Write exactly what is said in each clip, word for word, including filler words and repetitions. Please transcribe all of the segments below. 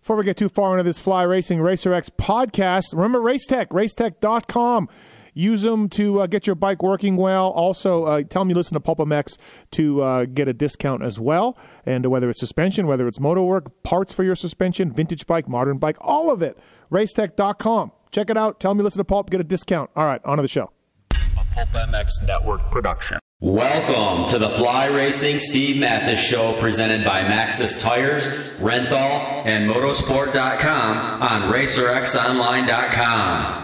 Before we get too far into this Fly Racing RacerX podcast, remember Racetech, racetech dot com. Use them to uh, get your bike working well. Also, uh, tell them you listen to PulpMX to uh, get a discount as well. And whether it's suspension, whether it's motor work, parts for your suspension, vintage bike, modern bike, all of it. racetech dot com. Check it out. Tell them you listen to Pulp, get a discount. All right, on to the show. A PulpMX Network production. Welcome to the Fly Racing Steve Mathis Show, presented by Maxxis Tires, Renthal, and Motorsport dot com on Racer X Online dot com.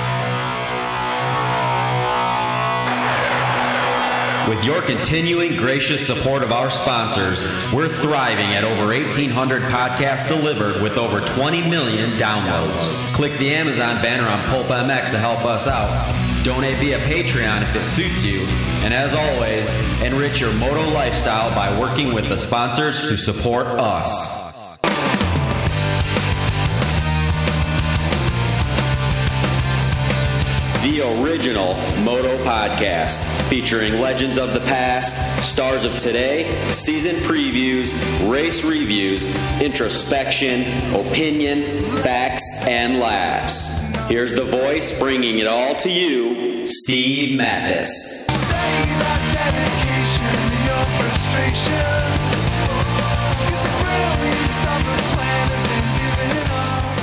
With your continuing gracious support of our sponsors, we're thriving at over eighteen hundred podcasts delivered with over twenty million downloads. Click the Amazon banner on PulpMX to help us out. Donate via Patreon if it suits you. And as always, enrich your moto lifestyle by working with the sponsors who support us. The original Moto Podcast, featuring legends of the past, stars of today, season previews, race reviews, introspection, opinion, facts, and laughs. Here's the voice bringing it all to you, Steve Mathis. Say that dedication to your frustration is a brilliant summer plan as you're giving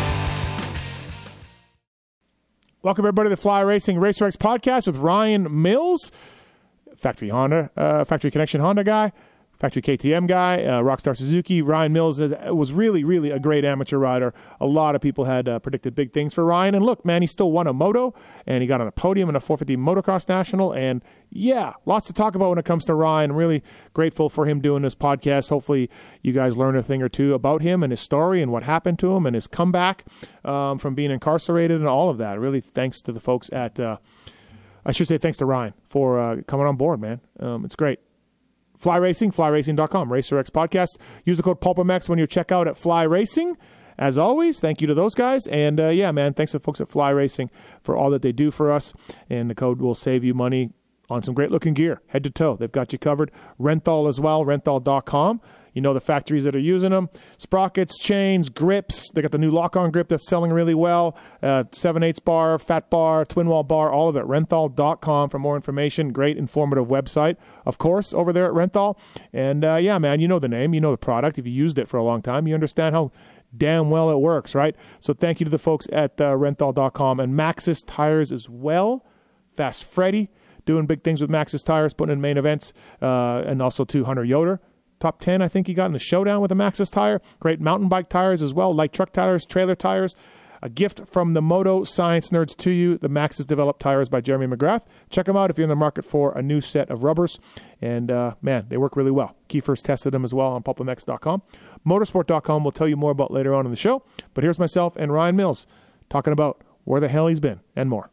up. Welcome, everybody, to the Fly Racing RacerX podcast with Ryan Mills, Factory Honda, uh, Factory Connection Honda guy, Factory K T M guy, uh, Rockstar Suzuki. Ryan Mills was really, really a great amateur rider. A lot of people had uh, predicted big things for Ryan. And look, man, he still won a moto, and he got on a podium in a four fifty Motocross National. And, yeah, lots to talk about when it comes to Ryan. I'm really grateful for him doing this podcast. Hopefully you guys learn a thing or two about him and his story and what happened to him and his comeback um, from being incarcerated and all of that. Really thanks to the folks at uh, – I should say thanks to Ryan for uh, coming on board, man. Um, it's great. Fly Racing, fly racing dot com, RacerX Podcast. Use the code PulpMX when you check out at Fly Racing. As always, thank you to those guys. And, uh, yeah, man, thanks to the folks at Fly Racing for all that they do for us. And the code will save you money on some great-looking gear, head to toe. They've got you covered. Renthal as well, renthal dot com. You know the factories that are using them. Sprockets, chains, grips. They got the new lock-on grip that's selling really well. Uh, seven eighths bar, fat bar, twin wall bar, all of it. renthal dot com for more information. Great informative website, of course, over there at Renthal. And, uh, yeah, man, you know the name. You know the product. If you used it for a long time, you understand how damn well it works, right? So thank you to the folks at uh, renthal dot com and Maxxis Tires as well. Fast Freddy doing big things with Maxxis Tires, putting in main events, uh, and also to Hunter Yoder. Top ten, I think he got in the showdown with a Maxxis tire. Great mountain bike tires as well, light truck tires, trailer tires. A gift from the Moto Science Nerds to you, the Maxxis developed tires by Jeremy McGrath. Check them out if you're in the market for a new set of rubbers. And, uh, man, they work really well. Kiefer's tested them as well on PulpMX dot com. Motorsport dot com we'll tell you more about later on in the show. But here's myself and Ryan Mills talking about where the hell he's been and more.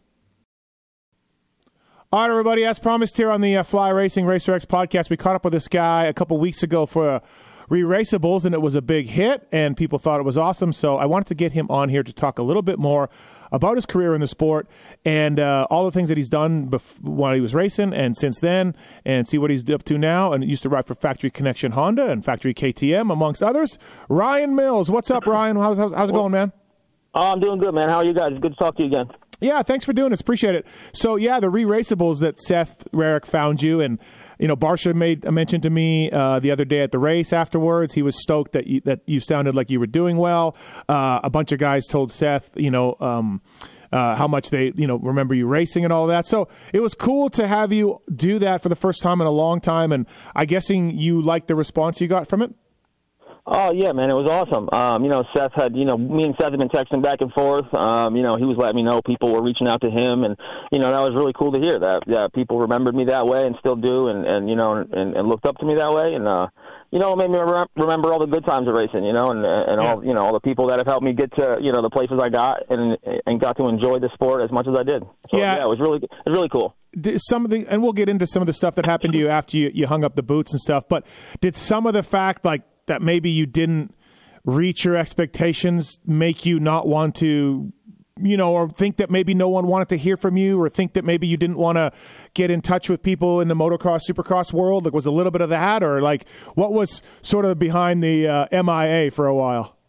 All right, everybody, as promised here on the uh, Fly Racing RacerX podcast, we caught up with this guy a couple weeks ago for uh, Re-Raceables, and it was a big hit, and people thought it was awesome. So I wanted to get him on here to talk a little bit more about his career in the sport and uh, all the things that he's done bef- while he was racing and since then, and see what he's up to now. And he used to ride for Factory Connection Honda and Factory K T M, amongst others. Ryan Mills. What's up, Ryan? How's, how's, how's it going, man? Oh, I'm doing good, man. How are you guys? Good to talk to you again. Yeah, thanks for doing this. Appreciate it. So, yeah, the Re-Raceables that Seth Rarick found you, and, you know, Barsha made a mention to me uh, the other day at the race afterwards. He was stoked that you, that you sounded like you were doing well. Uh, a bunch of guys told Seth, you know, um, uh, how much they, you know, remember you racing and all that. So it was cool to have you do that for the first time in a long time, and I'm guessing you liked the response you got from it? Oh, yeah, man, it was awesome. Um, you know, Seth had, you know, me and Seth had been texting back and forth. Um, you know, he was letting me know people were reaching out to him, and, you know, that was really cool to hear that. Yeah, people remembered me that way and still do, and, and you know, and, and looked up to me that way. And, uh, you know, it made me re- remember all the good times of racing, you know, and, and all, you know, all the people that have helped me get to, you know, the places I got and and got to enjoy the sport as much as I did. So, yeah, yeah it was really, it was really cool. Some of the, and we'll get into some of the stuff that happened to you after you, you hung up the boots and stuff, but did some of the fact, like, that maybe you didn't reach your expectations make you not want to, you know, or think that maybe no one wanted to hear from you, or think that maybe you didn't want to get in touch with people in the motocross, supercross world? Like, was a little bit of that, or like what was sort of behind the uh, M I A for a while?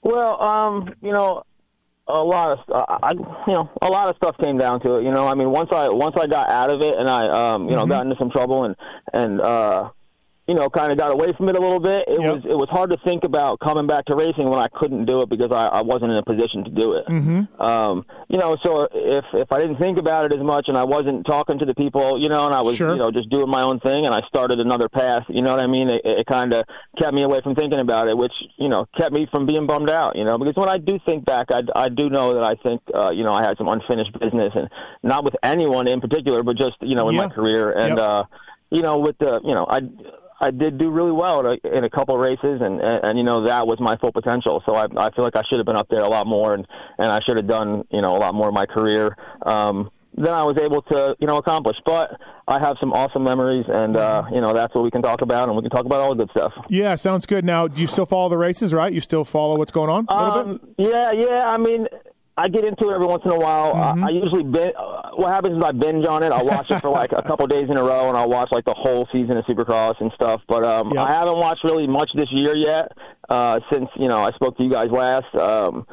Well, um, you know, a lot of uh, I, you know, a lot of stuff came down to it. You know, I mean, once I once I got out of it and I, um, you know, Mm-hmm. got into some trouble and and uh, you know, kind of got away from it a little bit. It Yep. was it was hard to think about coming back to racing when I couldn't do it because I, I wasn't in a position to do it. Mm-hmm. Um, you know, so if if I didn't think about it as much and I wasn't talking to the people, you know, and I was Sure. you know just doing my own thing and I started another path, you know what I mean? It, it kind of kept me away from thinking about it, which you know kept me from being bummed out. You know, because when I do think back, I, I do know that I think uh, you know I had some unfinished business, and not with anyone in particular, but just you know in Yeah. my career and Yep. uh, you know with the you know I. I did do really well in a, in a couple of races, and, and, and you know that was my full potential. So I, I feel like I should have been up there a lot more, and, and I should have done you know a lot more in my career um, than I was able to you know accomplish. But I have some awesome memories, and uh, you know that's what we can talk about, and we can talk about all the good stuff. Yeah, sounds good. Now, do you still follow the races, right? You still follow what's going on a little bit? Um, yeah, yeah. I mean, I get into it every once in a while. Mm-hmm. I, I usually bin- uh, what happens is I binge on it. I'll watch it for like a couple days in a row, and I'll watch like the whole season of Supercross and stuff. But um, Yep. I haven't watched really much this year yet uh, since you know I spoke to you guys last. Um,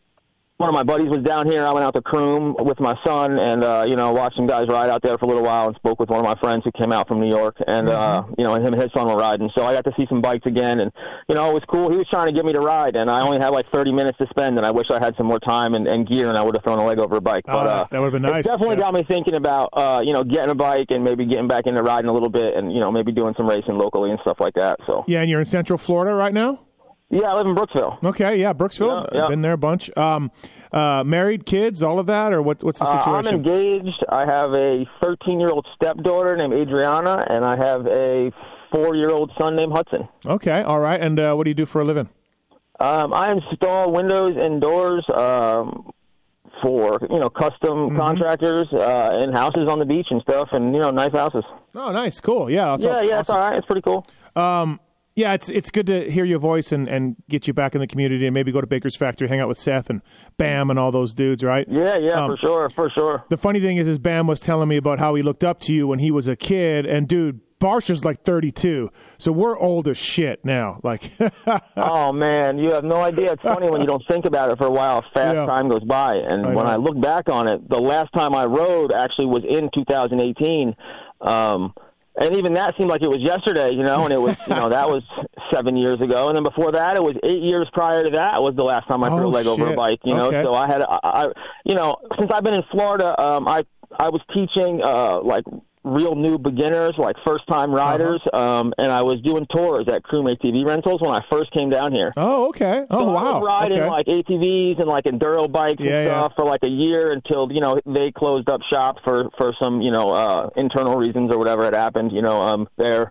one of my buddies was down here. I went out to Croom with my son, and uh, you know, watched some guys ride out there for a little while, and spoke with one of my friends who came out from New York, and uh, you know, and him and his son were riding. So I got to see some bikes again, and you know, it was cool. He was trying to get me to ride, and I only had like thirty minutes to spend, and I wish I had some more time and, and gear, and I would have thrown a leg over a bike. Oh, But uh, that would have been nice. It definitely Yeah. got me thinking about uh, you know, getting a bike and maybe getting back into riding a little bit, and you know, maybe doing some racing locally and stuff like that. So Yeah, and you're in Central Florida right now? yeah, I live in Brooksville. Okay, yeah, Brooksville. Yeah, yeah. Been there a bunch. Um, uh, married, kids, all of that, or what? What's the Uh, I'm situation? engaged. I have a thirteen-year-old stepdaughter named Adriana, and I have a four-year-old son named Hudson. Okay, all right. And uh, what do you do for a living? Um, I install windows and doors um, for you know custom Mm-hmm. contractors uh, in houses on the beach and stuff, and you know nice houses. Oh, nice, cool. Yeah, that's yeah, all- yeah, it's awesome. all right. It's pretty cool. Um, yeah, it's it's good to hear your voice and, and get you back in the community and maybe go to Baker's Factory, hang out with Seth and Bam and all those dudes, right? Yeah, yeah, Um, for sure, for sure. The funny thing is, is Bam was telling me about how he looked up to you when he was a kid, and dude, Barsha's like thirty-two, so we're old as shit now. Like, Oh man, you have no idea. It's funny when you don't think about it for a while. Fast Yeah. time goes by, and I when know. I look back on it, the last time I rode actually was in two thousand eighteen, um, and even that seemed like it was yesterday, you know. And it was, you know, that was seven years ago, and then before that, it was eight years prior to that was the last time I threw Oh, a leg over a shit. bike, you know. Okay. So I had, I, I, you know, since I've been in Florida, um, I I was teaching uh, like. real new beginners, like first-time riders, Uh-huh. um, and I was doing tours at Croom A T V Rentals when I first came down here. oh, okay. Oh, So I wow. was riding okay. like A T Vs and like enduro bikes Yeah, and yeah. stuff for like a year until you know they closed up shop for for some you know uh, internal reasons or whatever had happened. You know um, there.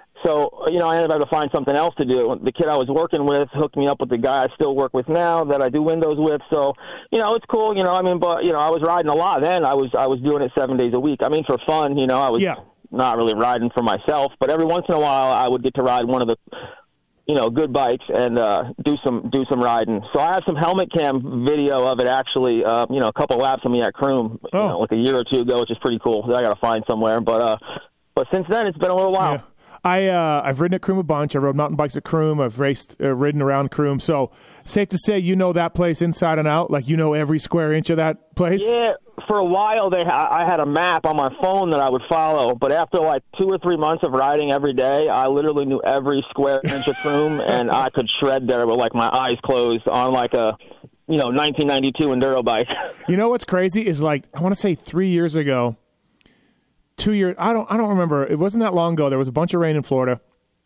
So, you know, I ended up having to find something else to do. The kid I was working with hooked me up with the guy I still work with now that I do windows with. So, you know, it's cool, you know, I mean, but, you know, I was riding a lot then. I was I was doing it seven days a week. I mean, for fun, you know, I was Yeah. not really riding for myself. But every once in a while, I would get to ride one of the, you know, good bikes and uh, do some do some riding. So I have some helmet cam video of it, actually, uh, you know, a couple laps of me at Croom, you Oh. know, like a year or two ago, which is pretty cool. I got to find somewhere. But, uh, but since then, it's been a little while. Yeah. I uh, I've ridden at Croom a bunch. I rode mountain bikes at Croom. I've raced, uh, ridden around Croom. So safe to say, you know that place inside and out. Like you know every square inch of that place. Yeah, for a while they ha- I had a map on my phone that I would follow, but after like two or three months of riding every day, I literally knew every square inch of Croom, and I could shred there with like my eyes closed on like a, you know, nineteen ninety-two enduro bike. You know what's crazy is like I want to say three years ago, two years. I don't I don't remember. It wasn't that long ago. There was a bunch of rain in Florida,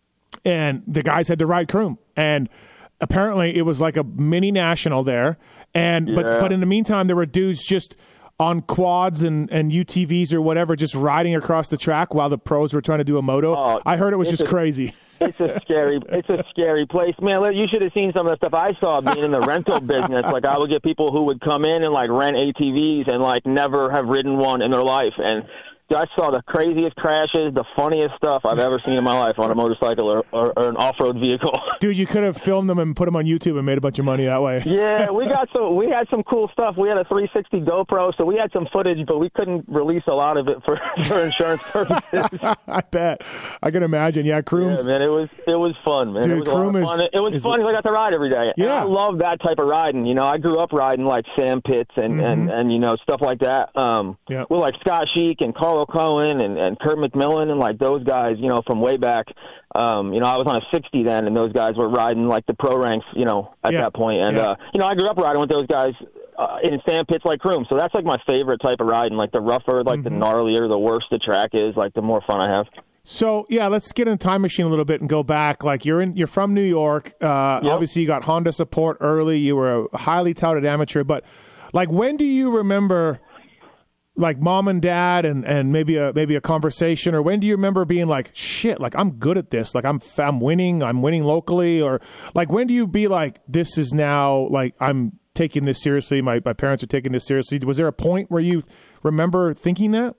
and the guys had to ride Croom, and apparently it was like a mini national there. And but Yeah. but in the meantime, there were dudes just on quads and, and U T Vs or whatever, just riding across the track while the pros were trying to do a moto. Oh, I heard it was it's just a- crazy. It's a scary, it's a scary place, man. You should have seen some of the stuff I saw being in the rental business. Like I would get people who would come in and like rent A T Vs and like never have ridden one in their life, and I saw the craziest crashes, the funniest stuff I've ever seen in my life on a motorcycle or, or, or an off-road vehicle. Dude, you could have filmed them and put them on YouTube and made a bunch of money that way. Yeah, we got some. We had some cool stuff. We had a three sixty GoPro, so we had some footage, but we couldn't release a lot of it for, for insurance purposes. I bet. I can imagine. Yeah, Crooms. Yeah, man, it was it was fun, man. Dude, it was a lot of Croom fun. is- It was is- fun because I got to ride every day. And Yeah. I love that type of riding. You know, I grew up riding like Sam Pitts and, and, and you know, stuff like that. Um, Yeah. with like Scott Sheik and Carlo Cohen and, and Kurt McMillan and like those guys, you know, from way back. Um, you know, I was on a sixty then, and those guys were riding like the pro ranks, you know, at Yeah. that point. And, Yeah. uh, you know, I grew up riding with those guys uh, in Sam Pitts like Croom. So that's like my favorite type of riding, like the rougher, like Mm-hmm. the gnarlier, the worse the track is, like the more fun I have. So yeah, let's get in the time machine a little bit and go back. Like you're in, you're from New York. Uh, Yep. Obviously, you got Honda support early. You were a highly touted amateur. But like, when do you remember, like mom and dad, and, and maybe a maybe a conversation, or when do you remember being like, shit, like I'm good at this, like I'm I'm winning, I'm winning locally, or like when do you be like, this is now like I'm taking this seriously. My my parents are taking this seriously. Was there a point where you remember thinking that?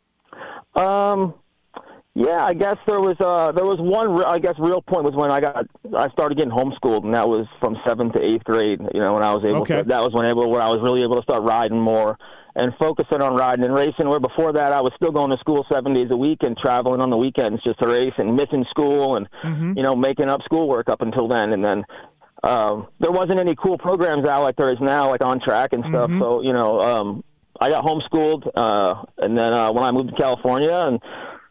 Um, yeah, I guess there was uh there was one re- I guess real point was when I got I started getting homeschooled, and that was from seventh to eighth grade. You know, when I was able Okay. to, that was when able where I was really able to start riding more and focusing on riding and racing. Where before that, I was still going to school seven days a week and traveling on the weekends just to race and missing school and you know making up schoolwork up until then, and then. Um, there wasn't any cool programs out like there is now, like on track and stuff. So, you know, um, I got homeschooled, uh, and then uh, when I moved to California, and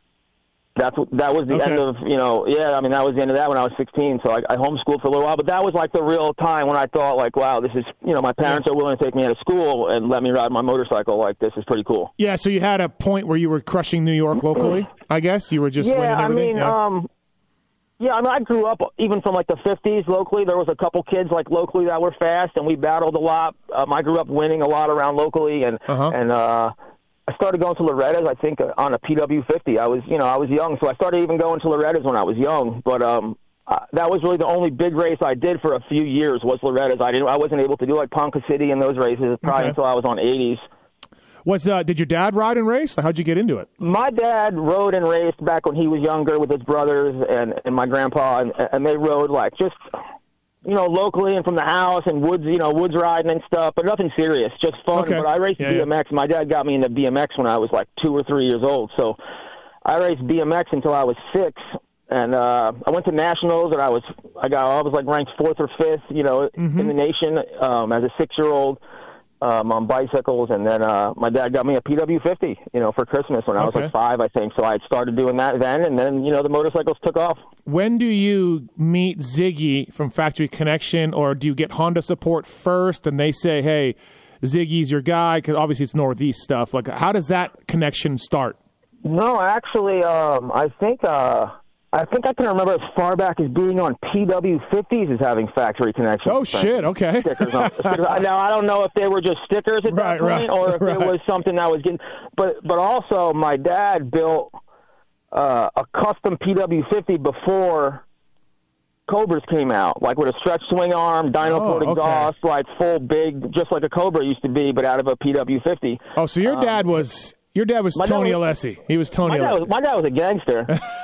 that's what, that was the Okay. end of, you know, yeah, I mean, that was the end of that when I was sixteen. So I, I homeschooled for a little while, but that was like the real time when I thought, like, wow, this is, you know, my parents are willing to take me out of school and let me ride my motorcycle. Like, this is pretty cool. Yeah, so you had a point where you were crushing New York locally, I guess? You were just winning Yeah, I everything? mean, yeah. um, yeah, I mean, I grew up even from like the fifties locally. There was a couple kids like locally that were fast, and we battled a lot. Um, I grew up winning a lot around locally, and Uh-huh. and uh, I started going to Loretta's. I think uh, on a P W fifty. I was, you know, I was young, so I started even going to Loretta's when I was young. But um, uh, that was really the only big race I did for a few years was Loretta's. I didn't, I wasn't able to do like Ponca City and those races probably Okay. until I was on eighties. Was uh, did your dad ride and race? How'd you get into it? My dad rode and raced back when he was younger with his brothers and, and my grandpa, and, and they rode like just, you know, locally and from the house and woods, you know, woods riding and stuff, but nothing serious, just fun. Okay. But I raced Yeah, B M X. My dad got me into B M X when I was like two or three years old, so I raced B M X until I was six. And uh, I went to nationals, and I was I got I was like ranked fourth or fifth, you know, Mm-hmm. in the nation um, as a six year old. Um, on bicycles, and then uh, my dad got me a P W fifty, you know, for Christmas when I was Okay. like five, I think. So I had started doing that then, and then you know the motorcycles took off. When do you meet Ziggy from Factory Connection, or do you get Honda support first and they say, hey, Ziggy's your guy? Because obviously it's Northeast stuff. Like, how does that connection start? No, actually, um, I think uh, I think I can remember as far back as being on P W fifties as having Factory Connection. Oh, shit, okay. Stickers on, stickers. Now I don't know if they were just stickers at Right, that point, right, or if right. it was something that was getting. But but also, my dad built uh, a custom P W fifty before Cobras came out, like with a stretch swing arm, dyno port Oh, okay. exhaust, like full big, just like a Cobra used to be, but out of a P W fifty. Oh, so your dad was your dad was Um, my dad Tony was- Alessi. He was Tony My dad, Alessi. was, my dad was a gangster.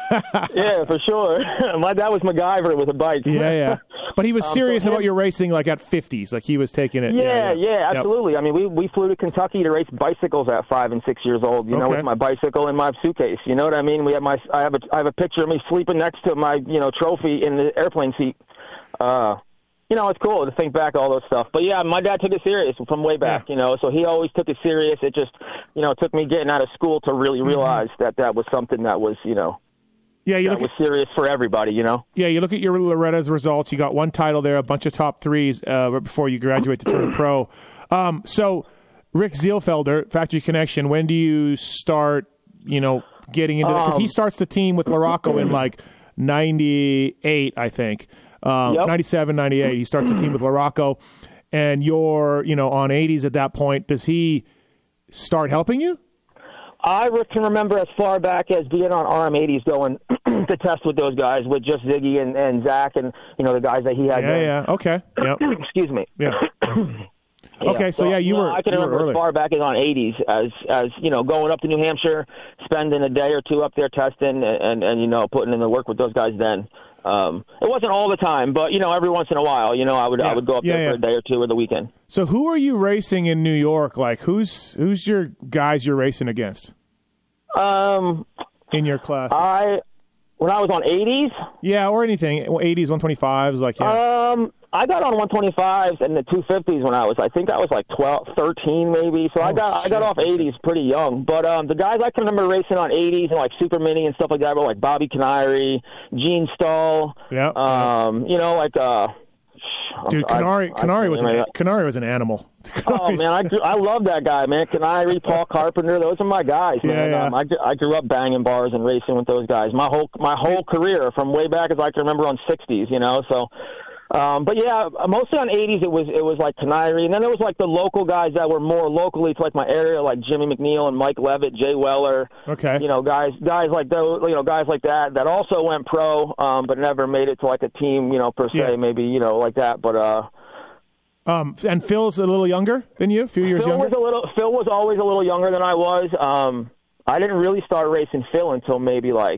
Yeah, for sure. My dad was MacGyver with a bike. Yeah, yeah. But he was Um, serious so him- about your racing, like at fifties. Like he was taking it. Yeah, yeah, Yep. absolutely. I mean, we we flew to Kentucky to race bicycles at five and six years old. You know, Okay. with my bicycle and my suitcase. You know what I mean? We have my I have a I have a picture of me sleeping next to my you know trophy in the airplane seat. Uh, you know, it's cool to think back all those stuff. But yeah, my dad took it serious from way back. Yeah. You know, so he always took it serious. It just you know took me getting out of school to really Mm-hmm. realize that that was something that was you know Yeah, you that look was at, serious for everybody. You know. yeah, you look at your Loretta's results. You got one title there, a bunch of top threes uh, right before you graduate to turn pro. Um, so, Rick Zielfelder, Factory Connection. When do you start? You know, getting into because he Um, starts the team with Larocco in like ninety-eight, I think. Um, Yep. ninety-seven, ninety-eight. He starts the team with Larocco, and you're you know on eighties at that point. Does he start helping you? I re- can remember as far back as being on R M eighties going to test with those guys, with just Ziggy and, and Zach and, you know, the guys that he had Yeah, then. yeah. Okay. Yep. Excuse me. Yeah. Okay, so yeah, you know, were- I can you were remember early. as far back as on eighties, as as you know, going up to New Hampshire, spending a day or two up there testing, and and, and you know, putting in the work with those guys. Then um, it wasn't all the time, but you know, every once in a while, you know, I would Yeah. I would go up Yeah, there yeah. for a day or two or the weekend. So who are you racing in New York? Like, who's who's your guys you're racing against Um, in your class? I when I was on eighties, yeah, or anything. eighties, one twenty-fives, like, yeah. um, I got on one twenty-fives and the two fifties when I was, I think I was like twelve, thirteen maybe. So I Oh, got I got shit. off eighties pretty young. But um, the guys I can remember racing on eighties and like Super Mini and stuff like that were like Bobby Canary, Gene Stahl. Yeah, Um, you know, like uh, Dude, I- Canary, I- Canary was I- an Canary was an animal. Oh Canary's- man, I grew, I love that guy, man. Canary, Paul Carpenter, those are my guys, man. Yeah, yeah. Um, I, gr- I grew up banging bars and racing with those guys. My whole my whole career, from way back as I can remember on sixties, you know. So, um, but yeah, mostly on eighties, it was it was like Canary, and then there was like the local guys that were more locally to like my area, like Jimmy McNeil and Mike Levitt, Jay Weller. Okay. You know, guys guys like those, you know, guys like that that also went pro, um, but never made it to like a team, you know, per se, Yeah. maybe, you know, like that, but. uh Um, and Phil's a little younger than you, a few years Phil younger. was a little. Phil was always a little younger than I was. Um, I didn't really start racing Phil until maybe like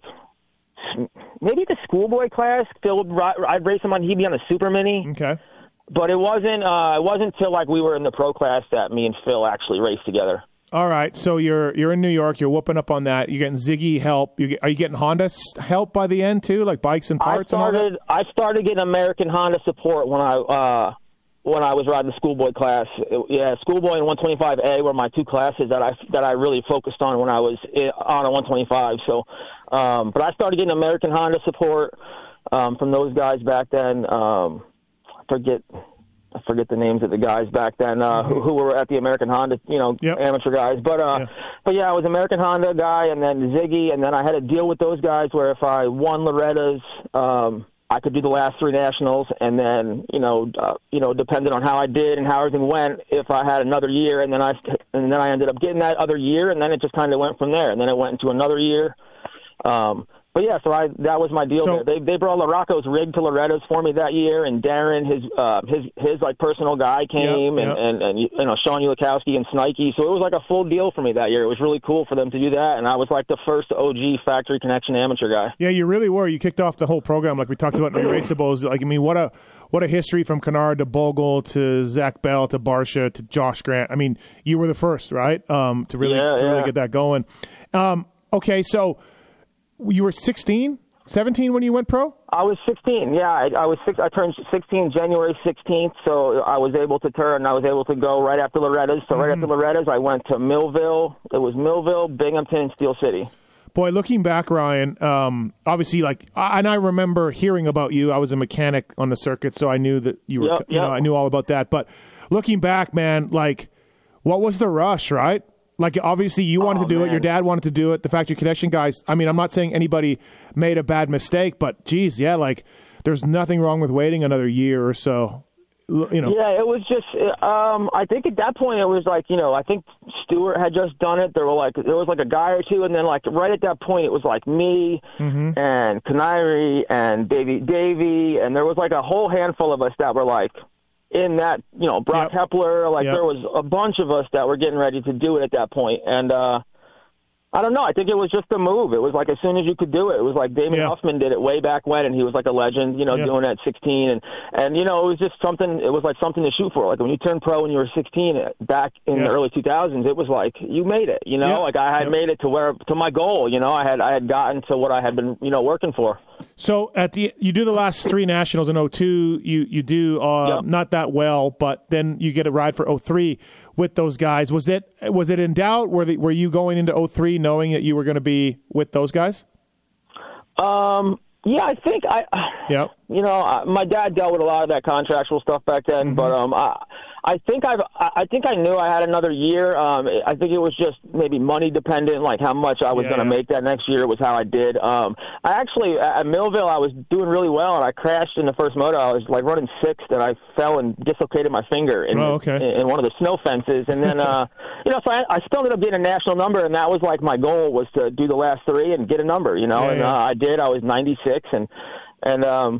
maybe the schoolboy class. Phil, would ri- I'd race him on. He'd be on a Super Mini, Okay. but it wasn't. Uh, it wasn't until like we were in the pro class that me and Phil actually raced together. All right. So you're you're in New York. You're whooping up on that. You're getting Ziggy help. You get, are you getting Honda s- help by the end too, like bikes and I parts and all that? started. I started getting American Honda support when I. Uh, when I was riding the schoolboy class. Yeah, schoolboy and one twenty-five A were my two classes that I that I really focused on when I was i- on a one twenty-five. So, um, but I started getting American Honda support um, from those guys back then. Um, I forget I forget the names of the guys back then uh, who, who were at the American Honda, you know, Yep. amateur guys. But uh, Yeah. but yeah, I was American Honda guy, and then Ziggy, and then I had to deal with those guys where if I won Loretta's, um, I could do the last three nationals, and then you know, uh, you know, depending on how I did and how everything went, if I had another year, and then I and then I ended up getting that other year, and then it just kind of went from there, and then it went into another year. Um, but yeah, so I that was my deal. So- there. They they brought LaRocco's rig to Loretta's for me that year, and Darren, his uh, his his like personal guy came, Yep, and, yep. and and you know Sean Ulikowski and Snikey. So it was like a full deal for me that year. It was really cool for them to do that, and I was like the first O G Factory Connection amateur guy. Yeah, you really were. You kicked off the whole program, like we talked about in Raceables. Like, I mean, what a what a history from Kennard to Bogle to Zach Bell to Barsha to Josh Grant. I mean, you were the first, right? Um, to really Yeah, to really yeah. get that going. Um, okay, so you were sixteen, seventeen when you went pro. I was sixteen. Yeah, I, I was six. I turned sixteen January sixteenth, so I was able to turn. I was able to go right after Loretta's. So right after Loretta's, I went to Millville. It was Millville, Binghamton, and Steel City. Boy, looking back, Ryan, um, obviously, like, I, and I remember hearing about you. I was a mechanic on the circuit, so I knew that you were, Yep, you know, yep. I knew all about that. But looking back, man, like, what was the rush, right? Like, obviously, you wanted Oh, to do it. man. Your dad wanted to do it. The Factory Connection guys. I mean, I'm not saying anybody made a bad mistake, but geez, yeah, like, there's nothing wrong with waiting another year or so. L- You know, Yeah, it was just. Um, I think at that point it was like you know I think Stewart had just done it. There were like there was like a guy or two, and then like right at that point it was like me and Canary and Davey Davey, and there was like a whole handful of us that were like in that you know Brock Yep. Hepler. Like Yep. there was a bunch of us that were getting ready to do it at that point, and. uh I don't know. I think it was just a move. It was like as soon as you could do it. It was like Damon Yeah. Huffman did it way back when, and he was like a legend, you know, Yeah. doing it at sixteen. And, and, you know, it was just something, it was like something to shoot for. Like when you turned pro when you were sixteen back in Yeah. the early two thousands, it was like you made it, you know, Yeah. like I had Yeah. made it to where, to my goal, you know, I had, I had gotten to what I had been, you know, working for. So at the you do the last three nationals in oh two, you you do uh, Yep. not that well, but then you get a ride for oh three with those guys. Was it was it in doubt? Were the, were you going into oh three knowing that you were going to be with those guys? Um, yeah, I think I, Yeah. you know, I, my dad dealt with a lot of that contractual stuff back then, Mm-hmm. but um, I, I think I've, I I think I knew I had another year. Um, I think it was just maybe money dependent, like how much I was Yeah, going to yeah. make that next year was how I did. Um, I actually at at Millville I was doing really well, and I crashed in the first moto. I was like running sixth, and I fell and dislocated my finger in, Oh, okay. in, in one of the snow fences, and then uh, you know, so I, I still ended up getting a national number, and that was like my goal was to do the last three and get a number, you know, Yeah, and yeah. Uh, I did. I was ninety-six, and and um.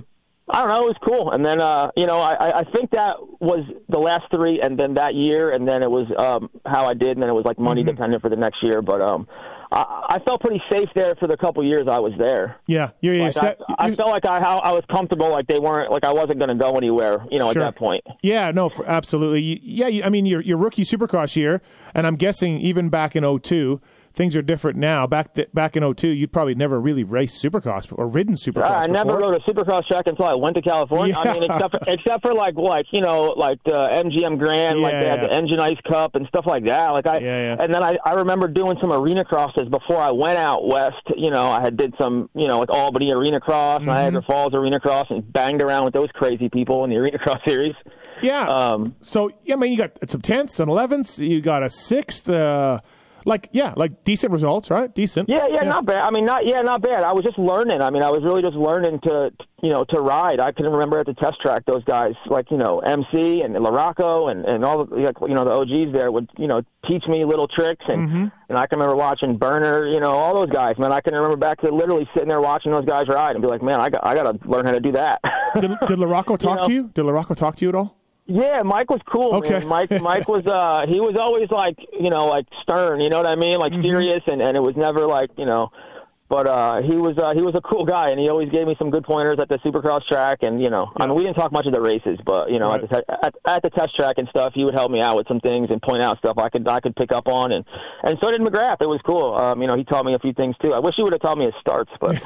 I don't know. It was cool. And then, uh, you know, I, I think that was the last three, and then that year, and then it was um, how I did, and then it was like money mm-hmm. dependent for the next year. But um, I, I felt pretty safe there for the couple years I was there. Yeah, you're, you're like set, I, you're, I felt like I how I was comfortable, like they weren't, like I wasn't going to go anywhere, you know, sure. at that point. Yeah, no, for, absolutely. Yeah, you, I mean, your your rookie Supercross year, and I'm guessing even back in oh two. Things are different now. Back th- back in oh two, you'd probably never really raced Supercross or ridden Supercross. Yeah, I before. never rode a Supercross track until I went to California. Yeah. I mean, except for, except for like like you know like the M G M Grand, yeah, like they had yeah. the Engine Ice Cup and stuff like that. Like I, yeah, yeah. and then I, I remember doing some arena crosses before I went out west. You know, I had did some you know like Albany Arena Cross mm-hmm. and Niagara Falls Arena Cross and banged around with those crazy people in the Arena Cross series. Yeah. Um. So yeah, I mean, you got some tenths and elevenths. You got a sixth. Uh, Like yeah, like decent results, right? Decent. Yeah, yeah, yeah, not bad. I mean, not yeah, not bad. I was just learning. I mean, I was really just learning to, you know, to ride. I can remember at the test track, those guys like you know M C and Larocco and and all the like, you know the O Gs there would you know teach me little tricks and mm-hmm. and I can remember watching Burner, you know, all those guys. Man, I can remember back to literally sitting there watching those guys ride and be like, man, I got I got to learn how to do that. did, did Larocco talk you know? to you? Did Larocco talk to you at all? Yeah, Mike was cool. Okay. Man. Mike, Mike was uh, he was always like, you know, like stern. You know what I mean? Like mm-hmm. serious, and, and it was never like, you know. But uh, he was uh, he was a cool guy, and he always gave me some good pointers at the Supercross track. And you know, yeah. I mean, we didn't talk much of the races, but you know, right. at, the te- at, at the test track and stuff, he would help me out with some things and point out stuff I could I could pick up on, and and so did McGrath. It was cool. Um, you know, he taught me a few things too. I wish he would have taught me his starts, but.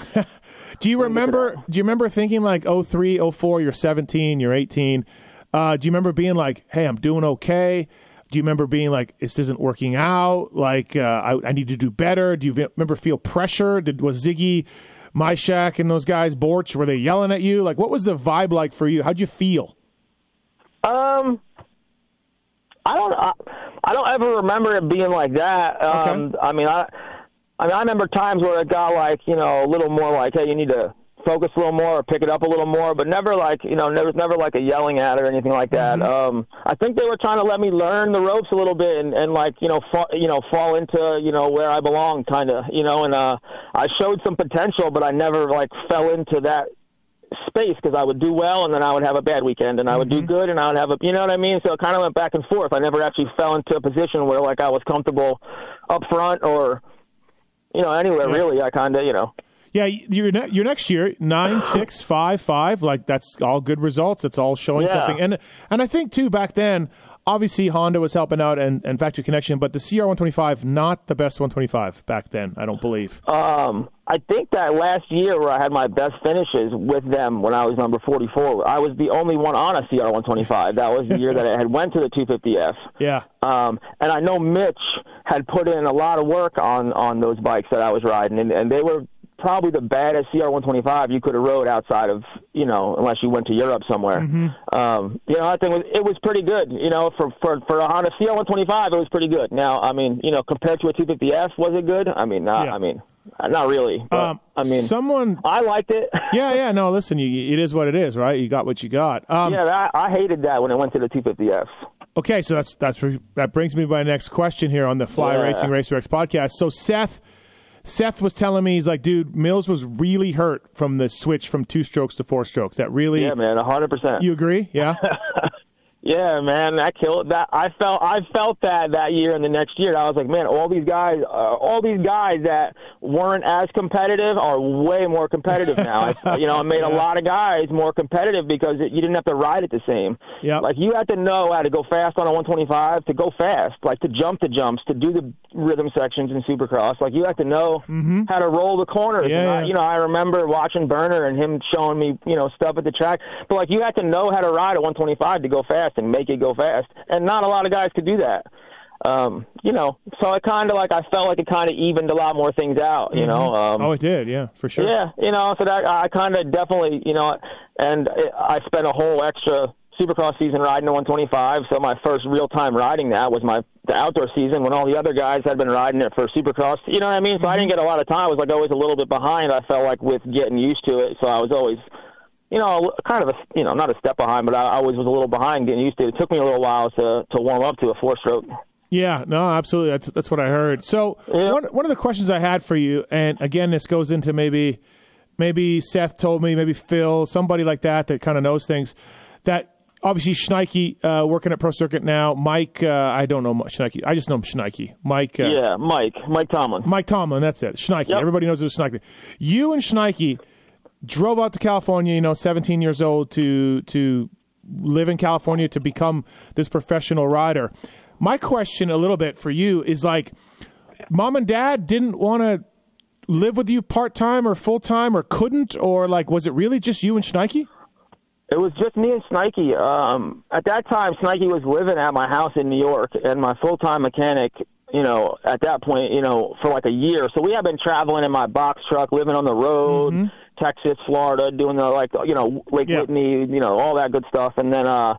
Do you remember? Do you remember thinking like oh three, oh four, you're seventeen, you're eighteen? Uh, do you remember being like, hey, I'm doing okay? Do you remember being like, this isn't working out? Like, uh, I, I need to do better. Do you remember feel pressure? Did Was Ziggy, Myshak, and those guys, Borch, were they yelling at you? Like, what was the vibe like for you? How'd you feel? Um, I don't, I, I don't ever remember it being like that. Um, okay. I mean, I, I mean, I remember times where it got like, you know, a little more like, hey, you need to focus a little more or pick it up a little more, but never like, you know, there was never like a yelling at or anything like that. Mm-hmm. Um, I think they were trying to let me learn the ropes a little bit and, and like, you know, fall, you know, fall into, you know, where I belong kind of, you know, and uh, I showed some potential, but I never like fell into that space because I would do well and then I would have a bad weekend and I would mm-hmm. do good and I would have a, you know what I mean? So it kind of went back and forth. I never actually fell into a position where like I was comfortable up front or, you know, anywhere yeah. really. I kind of, you know. Yeah, your ne- your next year nine six five five, like that's all good results. It's all showing yeah. something, and and I think too back then, obviously Honda was helping out and, and Factory Connection, but the C R one twenty-five not the best one twenty-five back then. I don't believe. Um, I think that last year where I had my best finishes with them when I was number forty-four, I was the only one on a C R one twenty-five. That was the year that I had went to the two fifty F. Yeah. Um, and I know Mitch had put in a lot of work on on those bikes that I was riding, and, and they were probably the baddest C R one twenty-five you could have rode outside of, you know, unless you went to Europe somewhere. Mm-hmm. Um, you know, I think it was, it was pretty good. You know, for, for, for a Honda C R one twenty-five, it was pretty good. Now, I mean, you know, compared to a two fifty F, was it good? I mean, not, yeah. I mean, not really. But, um, I mean, someone, I liked it. yeah, yeah. No, listen, you, it is what it is, right? You got what you got. Um, yeah, I, I hated that when it went to the two fifty F. Okay, so that's that's that brings me to my next question here on the Fly yeah. Racing RacerX podcast. So Seth. Seth was telling me, he's like, dude, Mills was really hurt from the switch from two strokes to four strokes. That really, yeah, man, a hundred percent. You agree? Yeah. Yeah, man, that killed that. I felt, I felt that that year and the next year. I was like, man, all these guys, uh, all these guys that weren't as competitive are way more competitive now. I, you know, it made yeah. a lot of guys more competitive because it, you didn't have to ride it the same. Yeah. Like you had to know how to go fast on a one twenty-five, to go fast, like to jump the jumps, to do the rhythm sections in Supercross. Like you had to know mm-hmm. how to roll the corners. Yeah, and I, yeah. you know, I remember watching Burner and him showing me, you know, stuff at the track. But like you had to know how to ride a one twenty-five to go fast and make it go fast, and not a lot of guys could do that. Um, you know, so it kind of like I felt like it kind of evened a lot more things out. You mm-hmm. know, um, oh, it did, yeah, for sure. Yeah, you know, so that I kind of definitely, you know, and it, I spent a whole extra Supercross season riding a one twenty-five. So my first real time riding that was my the outdoor season when all the other guys had been riding it for Supercross. You know what I mean? So mm-hmm. I didn't get a lot of time. I was like always a little bit behind. I felt like with getting used to it. So I was always, you know, kind of a, you know, not a step behind, but I always was a little behind getting used to it. It took me a little while to, to warm up to a four-stroke. Yeah, no, absolutely. That's that's what I heard. So yeah. one one of the questions I had for you, and again, this goes into maybe maybe Seth told me, maybe Phil, somebody like that that kind of knows things, that obviously Schneike uh, working at Pro Circuit now. Mike, uh, I don't know much Schneike. I just know him Schneike. Mike. Uh, yeah, Mike. Mike Tomlin. Mike Tomlin, that's it. Schneike. Yep. Everybody knows it was Schneike. You and Schneike drove out to California, you know, seventeen years old to to live in California to become this professional rider. My question a little bit for you is like, mom and dad didn't want to live with you part-time or full-time or couldn't, or like, was it really just you and Schneike? It was just me and Schneike. Um, at that time, Schneike was living at my house in New York, and my full-time mechanic, you know, at that point, you know, for like a year. So we had been traveling in my box truck, living on the road, mm-hmm. Texas, Florida, doing the, like, you know, Lake yeah. Whitney, you know, all that good stuff. And then uh,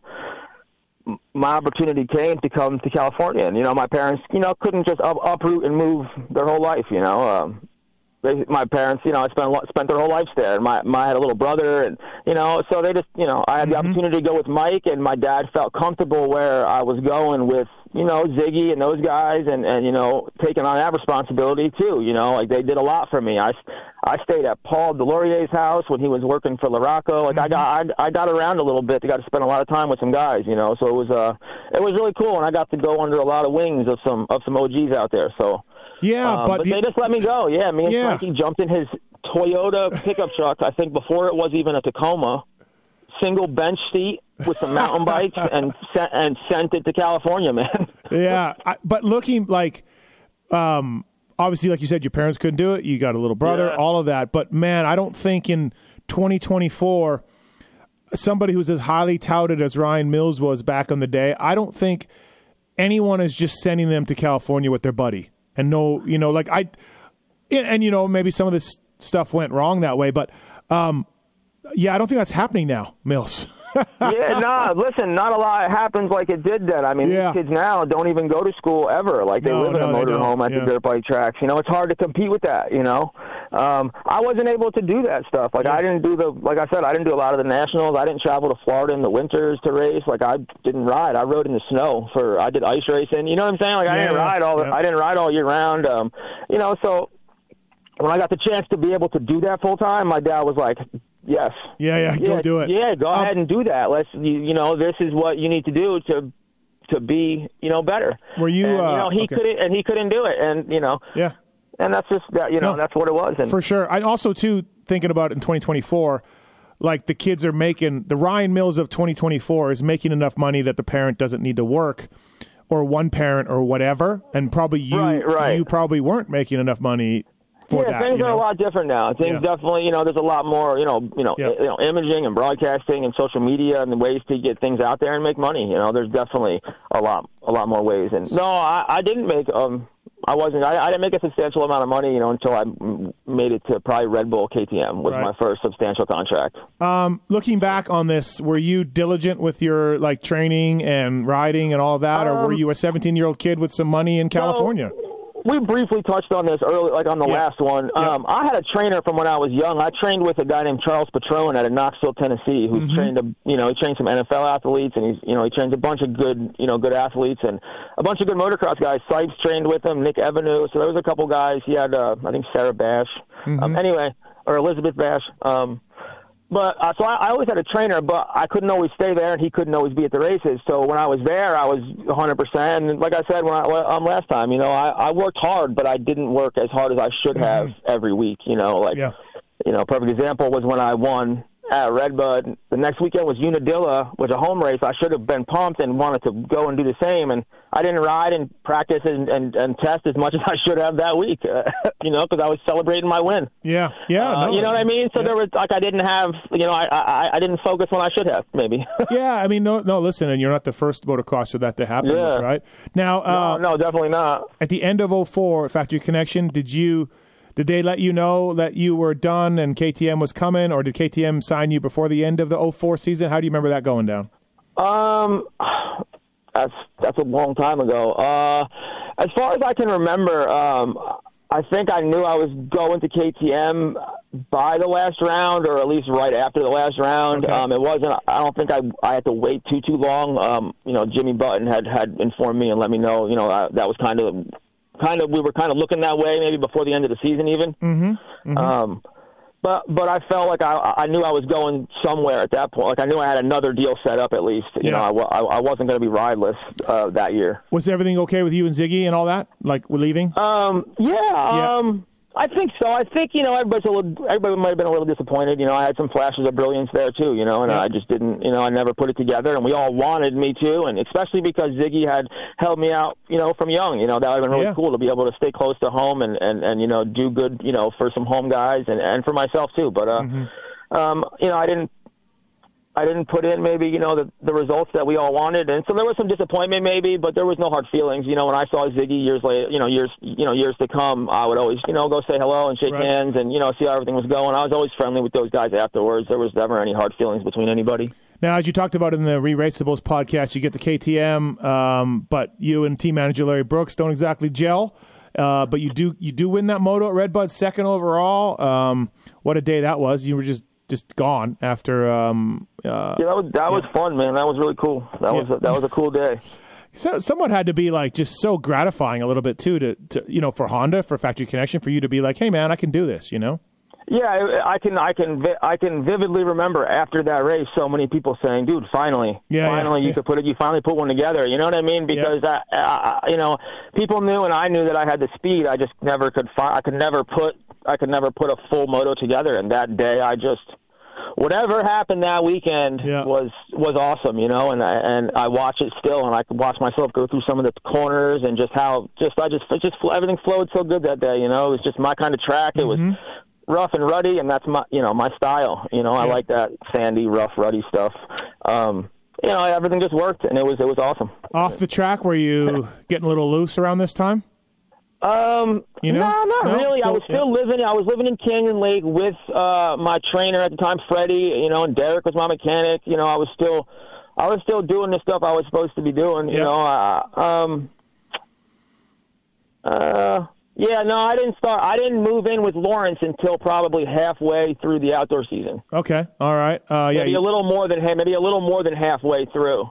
my opportunity came to come to California. And, you know, my parents, you know, couldn't just up, uproot and move their whole life, you know. Um, they, my parents, you know, I spent a lot, spent their whole lives there. And my, my I had a little brother, and, you know, so they just, you know, I had mm-hmm. the opportunity to go with Mike, and my dad felt comfortable where I was going with, you know, Ziggy and those guys, and, and, you know, taking on that responsibility too, you know, like they did a lot for me. I, I stayed at Paul Delorier's house when he was working for Laraco. Like mm-hmm. I got, I, I got around a little bit. I got to spend a lot of time with some guys, you know, so it was, uh, it was really cool. And I got to go under a lot of wings of some, of some O Gs out there. So, yeah, um, but, but the, they just let me go. Yeah. Me and yeah. Frankie jumped in his Toyota pickup truck. I think before it was even a Tacoma, single bench seat with some mountain bikes, and sent, and sent it to California, man. yeah, I, but looking like, um, obviously, like you said, your parents couldn't do it. You got a little brother, yeah. all of that. But man, I don't think in twenty twenty-four, somebody who's as highly touted as Ryan Mills was back on the day, I don't think anyone is just sending them to California with their buddy. And no, you know, like I, and, and you know, maybe some of this stuff went wrong that way, but um, yeah, I don't think that's happening now, Mills. yeah, nah, listen, not a lot happens like it did then. I mean, yeah. these kids now don't even go to school ever. Like, they no, live in no, a motorhome at yeah. the dirt bike tracks. You know, it's hard to compete with that, you know. Um, I wasn't able to do that stuff. Like, yeah. I didn't do the, like I said, I didn't do a lot of the nationals. I didn't travel to Florida in the winters to race. Like, I didn't ride. I rode in the snow for, I did ice racing. You know what I'm saying? Like, I yeah, didn't ride all, yeah. I didn't ride all year round. Um, you know, so when I got the chance to be able to do that full time, my dad was like, yes. Yeah, yeah, yeah, go do it. Yeah, go um, ahead and do that. Let's, you, you know, this is what you need to do to to be, you know, better. Were you, and, uh, you know, he okay. couldn't, and he couldn't do it, and you know, yeah, and that's just that, you know, no, that's what it was. And for sure. I also too thinking about it in twenty twenty-four, like the kids are making the Ryan Mills of twenty twenty-four is making enough money that the parent doesn't need to work, or one parent or whatever, and probably you, right, right. you probably weren't making enough money. For yeah, that, things you are know? a lot different now. Things yeah. definitely, you know, there's a lot more, you know, you know, yeah. you know, imaging and broadcasting and social media and the ways to get things out there and make money. You know, there's definitely a lot, a lot more ways. And no, I, I didn't make, um, I wasn't, I, I didn't make a substantial amount of money, you know, until I made it to probably Red Bull K T M was right. my first substantial contract. Um, looking back on this, were you diligent with your like training and riding and all of that, um, or were you a seventeen year old kid with some money in California? So, we briefly touched on this early, like on the yeah. last one. Yeah. Um, I had a trainer from when I was young. I trained with a guy named Charles Patrone out of Knoxville, Tennessee, who mm-hmm. trained, a, you know, he trained some N F L athletes, and he's, you know, he trains a bunch of good, you know, good athletes and a bunch of good motocross guys. Sipes trained with him, Nick Evenew. So there was a couple guys. He had, uh, I think, Sarah Bash. Mm-hmm. Um, anyway, or Elizabeth Bash. Um, But uh, so I, I always had a trainer, but I couldn't always stay there, and he couldn't always be at the races. So when I was there, I was one hundred percent. And like I said when I, um, last time, you know, I, I worked hard, but I didn't work as hard as I should have mm-hmm. every week. You know, like, yeah. you know, perfect example was when I won at Redbud. The next weekend was Unadilla, was a home race. I should have been pumped and wanted to go and do the same, and I didn't ride and practice and, and, and test as much as I should have that week, uh, you know, because I was celebrating my win. Yeah, yeah. Uh, no, you know what I mean? So yeah. there was, like, I didn't have, you know, I, I, I didn't focus when I should have, maybe. yeah, I mean, no, no. Listen, and you're not the first motocrosser that to happen Yeah. with, right? Now, uh, no, no, definitely not. at the end of oh four, Factory Connection, did you... Did they let you know that you were done and K T M was coming, or did K T M sign you before the end of the oh four season? How do you remember that going down? Um, that's that's a long time ago. Uh, as far as I can remember, um, I think I knew I was going to K T M by the last round, or at least right after the last round. Okay. Um, it wasn't. I don't think I I had to wait too too long. Um, you know, Jimmy Button had had informed me and let me know. You know, I, that was kind of. Kind of, we were kind of looking that way, maybe before the end of the season, even. Mm-hmm. Mm-hmm. Um, But but I felt like I I knew I was going somewhere at that point. Like I knew I had another deal set up at least. You Yeah. know, I, wa- I, I wasn't going to be rideless uh, that year. Was everything okay with you and Ziggy and all that? Like, we're leaving? Um, yeah, Yeah. um, I think so. I think, you know, everybody's a little, everybody might have been a little disappointed. You know, I had some flashes of brilliance there too, you know, and Yeah. I just didn't, you know, I never put it together, and we all wanted me to, and especially because Ziggy had held me out, you know, from young. You know, that would have been really Yeah. cool to be able to stay close to home and, and, and you know, do good, you know, for some home guys and, and for myself too. But, uh, Mm-hmm. um, you know, I didn't, I didn't put in maybe, you know, the, the results that we all wanted. And so there was some disappointment maybe, but there was no hard feelings. You know, when I saw Ziggy years later, you know, years, you know, years to come, I would always, you know, go say hello and shake Right. hands and, you know, see how everything was going. I was always friendly with those guys afterwards. There was never any hard feelings between anybody. Now, as you talked about in the Re-Raceables podcast, you get the K T M, um, but you and team manager Larry Brooks don't exactly gel. Uh, but you do you do win that moto at Redbud, second overall. Um, what a day that was! You were just just gone after. Um, uh, Yeah, that was that was fun, man. That was really cool. That Yeah. was a, that was a cool day. so, somewhat had to be like just so gratifying a little bit too to, to you know for Honda, for Factory Connection, for you to be like, hey man, I can do this, you know. Yeah, I I can, I can, vi- I can vividly remember after that race, so many people saying, "Dude, finally, Yeah, finally, yeah, you yeah. could put it. You finally put one together." You know what I mean? Because I, I, you know, people knew, and I knew that I had the speed. I just never could find. I could never put. I could never put a full moto together. And that day, I just, whatever happened that weekend Yeah. was was awesome. You know, and I, and I watch it still, and I could watch myself go through some of the corners and just how just I just it just everything flowed so good that day. You know, it was just my kind of track. It was rough and ruddy, and that's my, you know, my style. You know, I Yeah. like that sandy, rough, ruddy stuff. Um, you know, everything just worked, and it was it was awesome. Off the track, were you getting a little loose around this time? Um, You know? no, not No? really. I Still- was still yeah. living. I was living in Canyon Lake with uh, my trainer at the time, Freddie. You know, and Derek was my mechanic. You know, I was still, I was still doing the stuff I was supposed to be doing. You Yeah. know, uh, um, uh. Yeah, no, I didn't start. I didn't move in with Lawrence until probably halfway through the outdoor season. Okay, all right. Uh, yeah, Maybe you- a little more than maybe a little more than halfway through.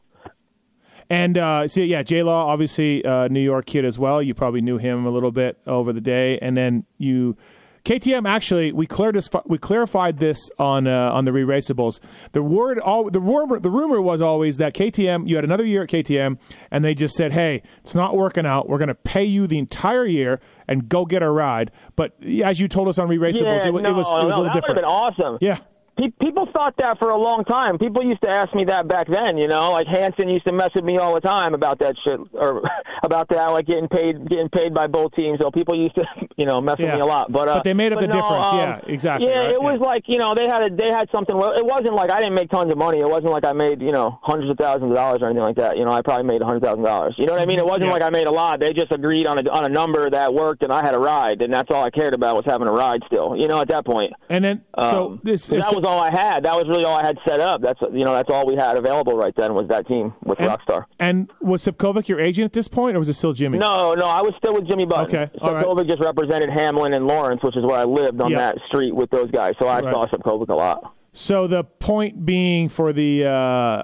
And uh, see, yeah, J Law, obviously uh, New York kid as well. You probably knew him a little bit over the day, and then you, K T M. Actually, we cleared this. We clarified this on uh, on the Re-Raceables. The word, all the rumor, the rumor was always that K T M. You had another year at K T M, and they just said, "Hey, it's not working out. We're going to pay you the entire year and go get a ride." But as you told us on Re-Raceables, Yeah, it, wa- no, it was it was no, a little that different. would have been awesome. Yeah. Pe- People thought that for a long time. People used to ask me that back then, you know, like Hanson used to mess with me all the time about that shit, or about that, like getting paid, getting paid by both teams. So people used to, you know, mess Yeah. with me a lot. But uh, But they made up but the no, difference. um, Yeah, exactly, Yeah, right? it was Yeah. like, you know, they had a, they had something. Well, it wasn't like I didn't make tons of money. It wasn't like I made, you know, hundreds of thousands of dollars or anything like that. You know, I probably made a hundred thousand dollars. You know what I mean? It wasn't Yeah. like I made a lot. They just agreed on a on a number that worked, and I had a ride, and that's all I cared about was having a ride. Still, you know, at that point. And then so Um, this that was all I had. That was really all I had set up. That's you know that's all we had available right then was that team with and, Rockstar. And was Sipkovic your agent at this point, or was it still Jimmy? No, no, I was still with Jimmy Button. Okay, all right. Sipkovic just represented Hamlin and Lawrence, which is where I lived on Yeah. that street with those guys. So I Right. saw Sipkovic a lot. So the point being for the uh,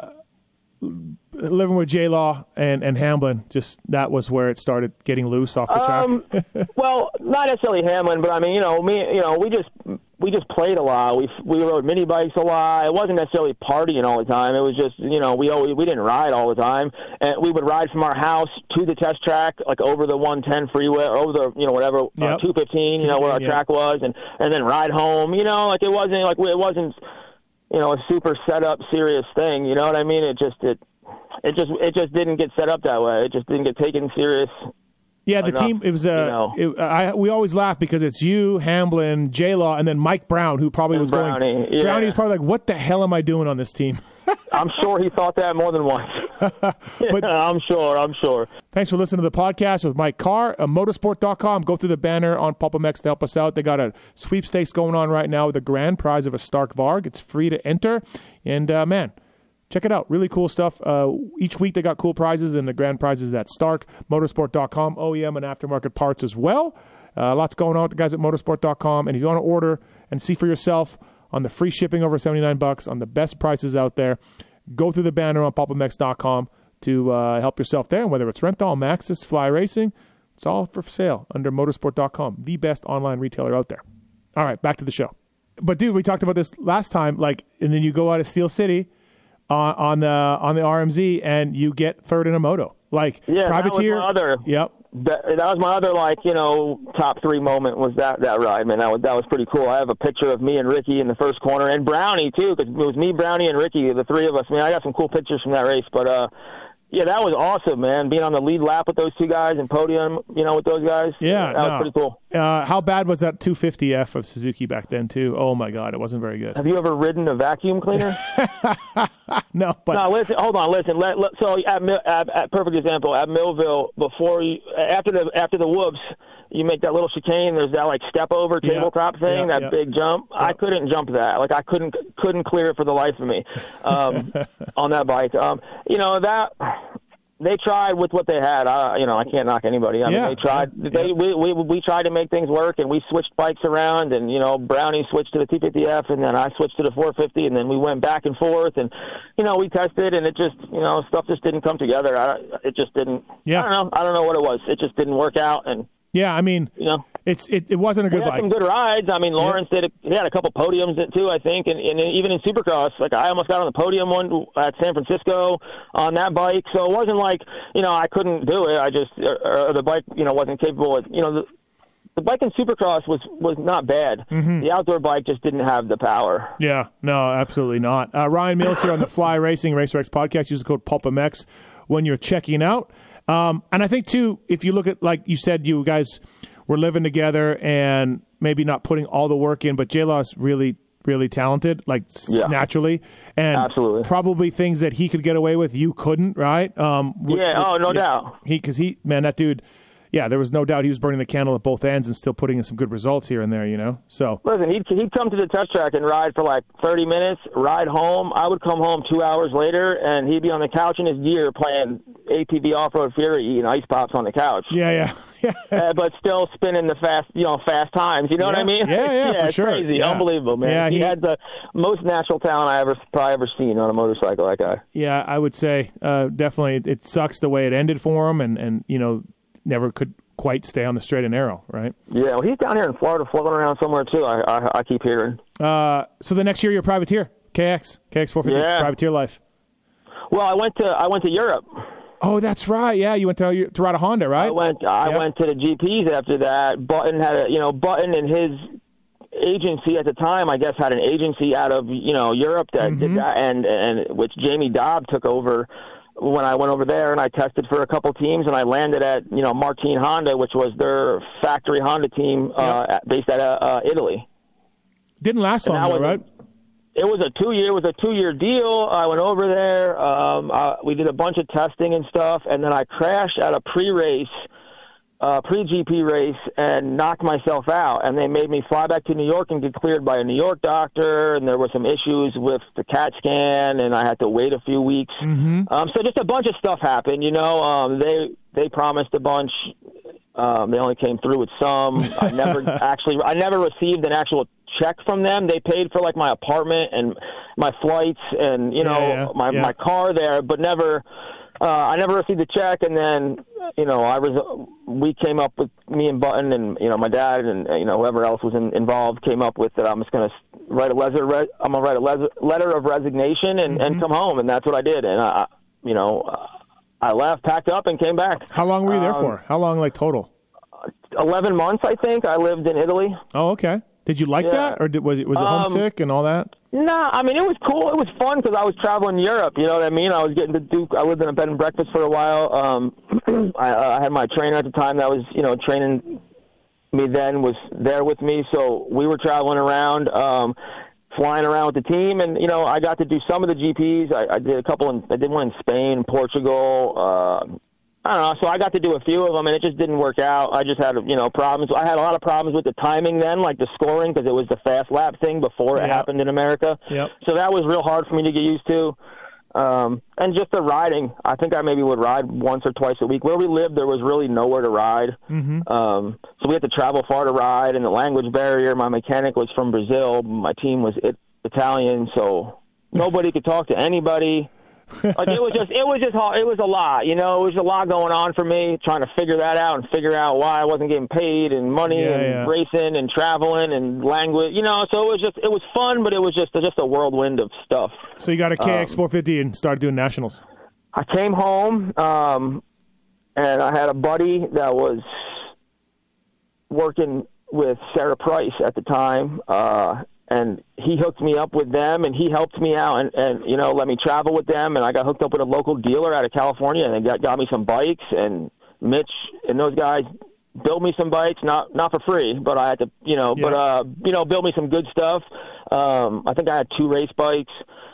living with J Law and, and Hamlin, just that was where it started getting loose off the Um, track. well, not necessarily Hamlin, but I mean, you know, me, you know, we just we just played a lot. We we rode mini bikes a lot. It wasn't necessarily partying all the time. It was just, you know, we always, we didn't ride all the time, and we would ride from our house to the test track, like over the one ten freeway, or over the, you know, whatever uh, Yep. two fifteen, you know, where our Yeah. track was, and and then ride home. You know, like it wasn't like it wasn't, you know, a super set up serious thing. You know what I mean? It just it. It just it just didn't get set up that way. It just didn't get taken serious. Yeah, the enough, team. It was. Uh, you know. it, I we always laugh because it's you, Hamlin, J Law, and then Mike Brown, who probably And was Brownie, going. yeah. Brownie was probably like, "What the hell am I doing on this team?" I'm sure he thought that more than once. But- I'm sure. I'm sure. Thanks for listening to the podcast with Mike Carr, uh, motorsport dot com. Go through the banner on PulpMX to help us out. They got a sweepstakes going on right now with a grand prize of a Stark Varg. It's free to enter, and uh, man. Check it out. Really cool stuff. Uh, each week they got cool prizes, and the grand prizes at Stark, motorsport dot com, O E M and aftermarket parts as well. Uh, lots going on with the guys at motorsport dot com. And if you want to order and see for yourself on the free shipping over seventy-nine bucks, on the best prices out there, go through the banner on PulpMX dot com to uh, help yourself there. And whether it's rental, Maxxis, Fly Racing, it's all for sale under motorsport dot com, the best online retailer out there. All right, back to the show. but dude, we talked about this last time. Like, and then you go out of Steel City on, on the on the R M Z, and you get third in a moto. Like, Yeah, privateer. that was my other. Yep. That, that was my other, like, you know, top three moment was that that ride, man. That was that was pretty cool. I have a picture of me and Ricky in the first corner, and Brownie too, because it was me, Brownie, and Ricky, the three of us. I mean, I got some cool pictures from that race, but uh, yeah, that was awesome, man. Being on the lead lap with those two guys and podium, you know, with those guys. Yeah, that no. was pretty cool. Uh, how bad was that two fifty F of Suzuki back then too? Oh my God, it wasn't very good. Have you ever ridden a vacuum cleaner? no, but No, listen. Hold on, listen. Let, let, so, at, Mil- at, at perfect example at Millville, before you after the after the whoops, you make that little chicane. There's that like step over Yeah. tabletop thing, Yeah, that yeah. big jump. I couldn't jump that. Like I couldn't couldn't clear it for the life of me um, on that bike. Um, you know that. They tried with what they had. I, you know, I can't knock anybody. I Yeah, mean, they tried. yeah, They yeah. we, we we tried to make things work, and we switched bikes around. And you know, Brownie switched to the two fifty F, and then I switched to the four fifty, and then we went back and forth. And you know, we tested, and it just you know, stuff just didn't come together. I, it just didn't. Yeah. I don't know. I don't know what it was. It just didn't work out, and yeah, I mean, you know. it's it, it wasn't a We good had bike. some good rides. I mean, Lawrence did. A, he had a couple podiums too, I think, and, and even in Supercross, like I almost got on the podium one at San Francisco on that bike. So it wasn't like you know I couldn't do it. I just or, or the bike you know wasn't capable. Of, you know the, the bike in Supercross was was not bad. Mm-hmm. The outdoor bike just didn't have the power. Yeah, no, absolutely not. Uh, Ryan Mills here on the Fly Racing RacerX podcast. Use the code PulpMX when you're checking out. Um, and I think, too, if you look at, like you said, you guys were living together and maybe not putting all the work in, but J-Law's really, really talented, like s- Yeah. naturally. And Absolutely. probably things that he could get away with, you couldn't, right? Um, w- Yeah, w- oh, no doubt. He, because he, man, that dude, yeah, there was no doubt he was burning the candle at both ends and still putting in some good results here and there, you know? So, Listen, he'd, he'd come to the test track and ride for like thirty minutes, ride home. I would come home two hours later, and he'd be on the couch in his gear playing A T V Off-Road Fury, eating ice pops on the couch. yeah, yeah. Yeah. uh, but still spinning the fast, you know, fast times. You know what Yeah. I mean? Yeah, yeah, for it's sure. crazy, Yeah. unbelievable, man. Yeah, he, he- had the most natural talent I ever probably ever seen on a motorcycle. That guy. Yeah, I would say uh, definitely it, it sucks the way it ended for him, and, and you know never could quite stay on the straight and narrow, right? Yeah, well, he's down here in Florida, floating around somewhere too. I I, I keep hearing. Uh, so the next year you're a privateer, K X, K X four fifty, Yeah. privateer life. Well, I went to I went to Europe. Oh, that's right. Yeah, you went to to ride a Honda, right? I went I Yeah. went to the G Ps after that. Button had a you know Button and his agency at the time, I guess, had an agency out of you know Europe that Mm-hmm. did that, and and which Jamie Dobb took over when I went over there, and I tested for a couple teams, and I landed at you know Martin Honda, which was their factory Honda team uh, at, based out of uh, Italy. Didn't last long, that though, was a- right? It was a two year. It was a two year deal. I went over there. Um, uh, we did a bunch of testing and stuff, and then I crashed at a pre race, uh, pre G P race, and knocked myself out. And they made me fly back to New York and get cleared by a New York doctor. And there were some issues with the CAT scan, and I had to wait a few weeks. Mm-hmm. Um, so just a bunch of stuff happened. You know, um, they they promised a bunch. Um, they only came through with some. I never actually, I never received an actual check from them. They paid for like my apartment and my flights and you know Yeah, yeah, my yeah. my car there, but never. Uh, I never received a check, and then you know I was. We came up with me and Button, and you know my dad, and you know whoever else was in, involved came up with that. I'm just going to write a letter. Re- I'm going to write a le- letter of resignation and, Mm-hmm. and come home, and that's what I did. And I, you know, uh, I left, packed up, and came back. How long were you there Um, for? How long, like total? Eleven months, I think. I lived in Italy. Oh, okay. Did you like yeah. that, or did, was it was it Um, homesick and all that? No, I mean it was cool. It was fun because I was traveling Europe. You know what I mean? I was getting to do. I lived in a bed and breakfast for a while. Um, I, I had my trainer at the time that was, you know, training me then was there with me. So we were traveling around, um, flying around with the team, and you know I got to do some of the G Ps. I, I did a couple. In, I did one in Spain, Portugal. Uh, I don't know. So I got to do a few of them, and it just didn't work out. I just had, you know, problems. I had a lot of problems with the timing then, like the scoring, because it was the fast lap thing before it Yep. happened in America. Yep. So that was real hard for me to get used to. Um, and just the riding. I think I maybe would ride once or twice a week. Where we lived, there was really nowhere to ride. Mm-hmm. Um, so we had to travel far to ride, and the language barrier. My mechanic was from Brazil. My team was it, Italian, so nobody could talk to anybody. Like it was just, it was just hard. It was a lot, you know. It was a lot going on for me, trying to figure that out and figure out why I wasn't getting paid and money Yeah, and yeah. racing and traveling and language, you know. So it was just, it was fun, but it was just, just a whirlwind of stuff. So you got a K X Um, four fifty and started doing nationals. I came home, um, and I had a buddy that was working with Sarah Price at the time, uh, and he hooked me up with them, and he helped me out, and, and you know, let me travel with them, and I got hooked up with a local dealer out of California, and they got, got me some bikes, and Mitch and those guys built me some bikes, not not for free, but I had to, you know, Yeah. but uh, you know, build me some good stuff. Um, I think I had two race bikes.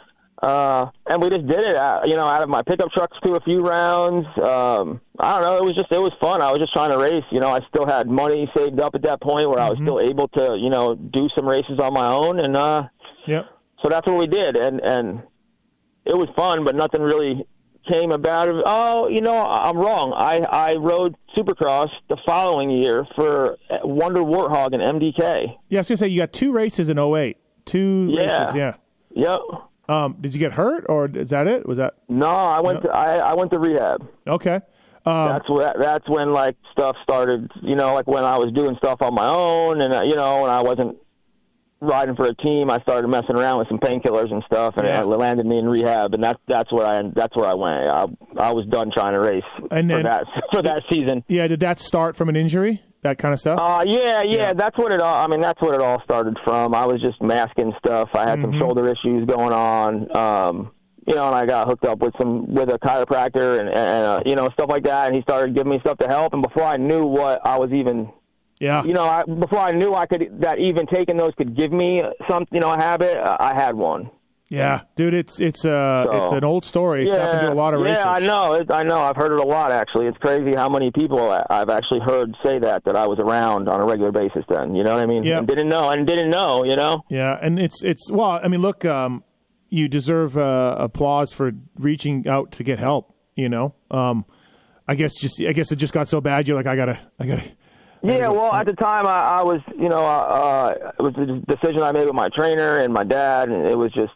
Uh, and we just did it, uh, you know, out of my pickup trucks to a few rounds. Um, I don't know. It was just, it was fun. I was just trying to race. You know, I still had money saved up at that point where I was still able to, you know, do some races on my own. And, uh, Yep. so that's what we did. And, and it was fun, but nothing really came about it. Oh, you know, I'm wrong. I, I rode Supercross the following year for Wonder Warthog and M D K. Yeah, I was gonna say you got two races in oh eight. Two Yeah. races. Yeah. Yep. Um, did you get hurt, or is that it? Was that No, I went No. to, I, I went to rehab. okay? Um, That's what. That's when like stuff started. You know, like when I was doing stuff on my own, and uh, you know, when I wasn't riding for a team, I started messing around with some painkillers and stuff, and Yeah. it landed me in rehab. And that's that's where I that's where I went. I I was done trying to race And for then- that for that season. yeah. Did that start from an injury? That kind of stuff. Uh, yeah, yeah, Yeah. that's what it all. I mean, that's what it all started from. I was just masking stuff. I had Mm-hmm. some shoulder issues going on. Um, you know, and I got hooked up with some with a chiropractor and, and uh, you know, stuff like that. And he started giving me stuff to help. And before I knew what I was even, yeah. you know, I, before I knew I could that even taking those could give me some, you know, a habit, uh, I had one. Yeah, dude. It's it's uh So- it's an old story. It's happened to a lot of yeah, racers. I know. It, I know. I've heard it a lot, actually. It's crazy how many people I- I've actually heard say that, that I was around on a regular basis then. You know what I mean? Yeah. And didn't know, and didn't know, you know? Yeah, and it's it's well, I mean, look, um, you deserve uh, applause for reaching out to get help. You know, um, I guess just I guess it just got so bad. You're like, I gotta, I gotta. Yeah, well, at the time, I, I was, you know, uh, uh, it was a decision I made with my trainer and my dad, and it was just,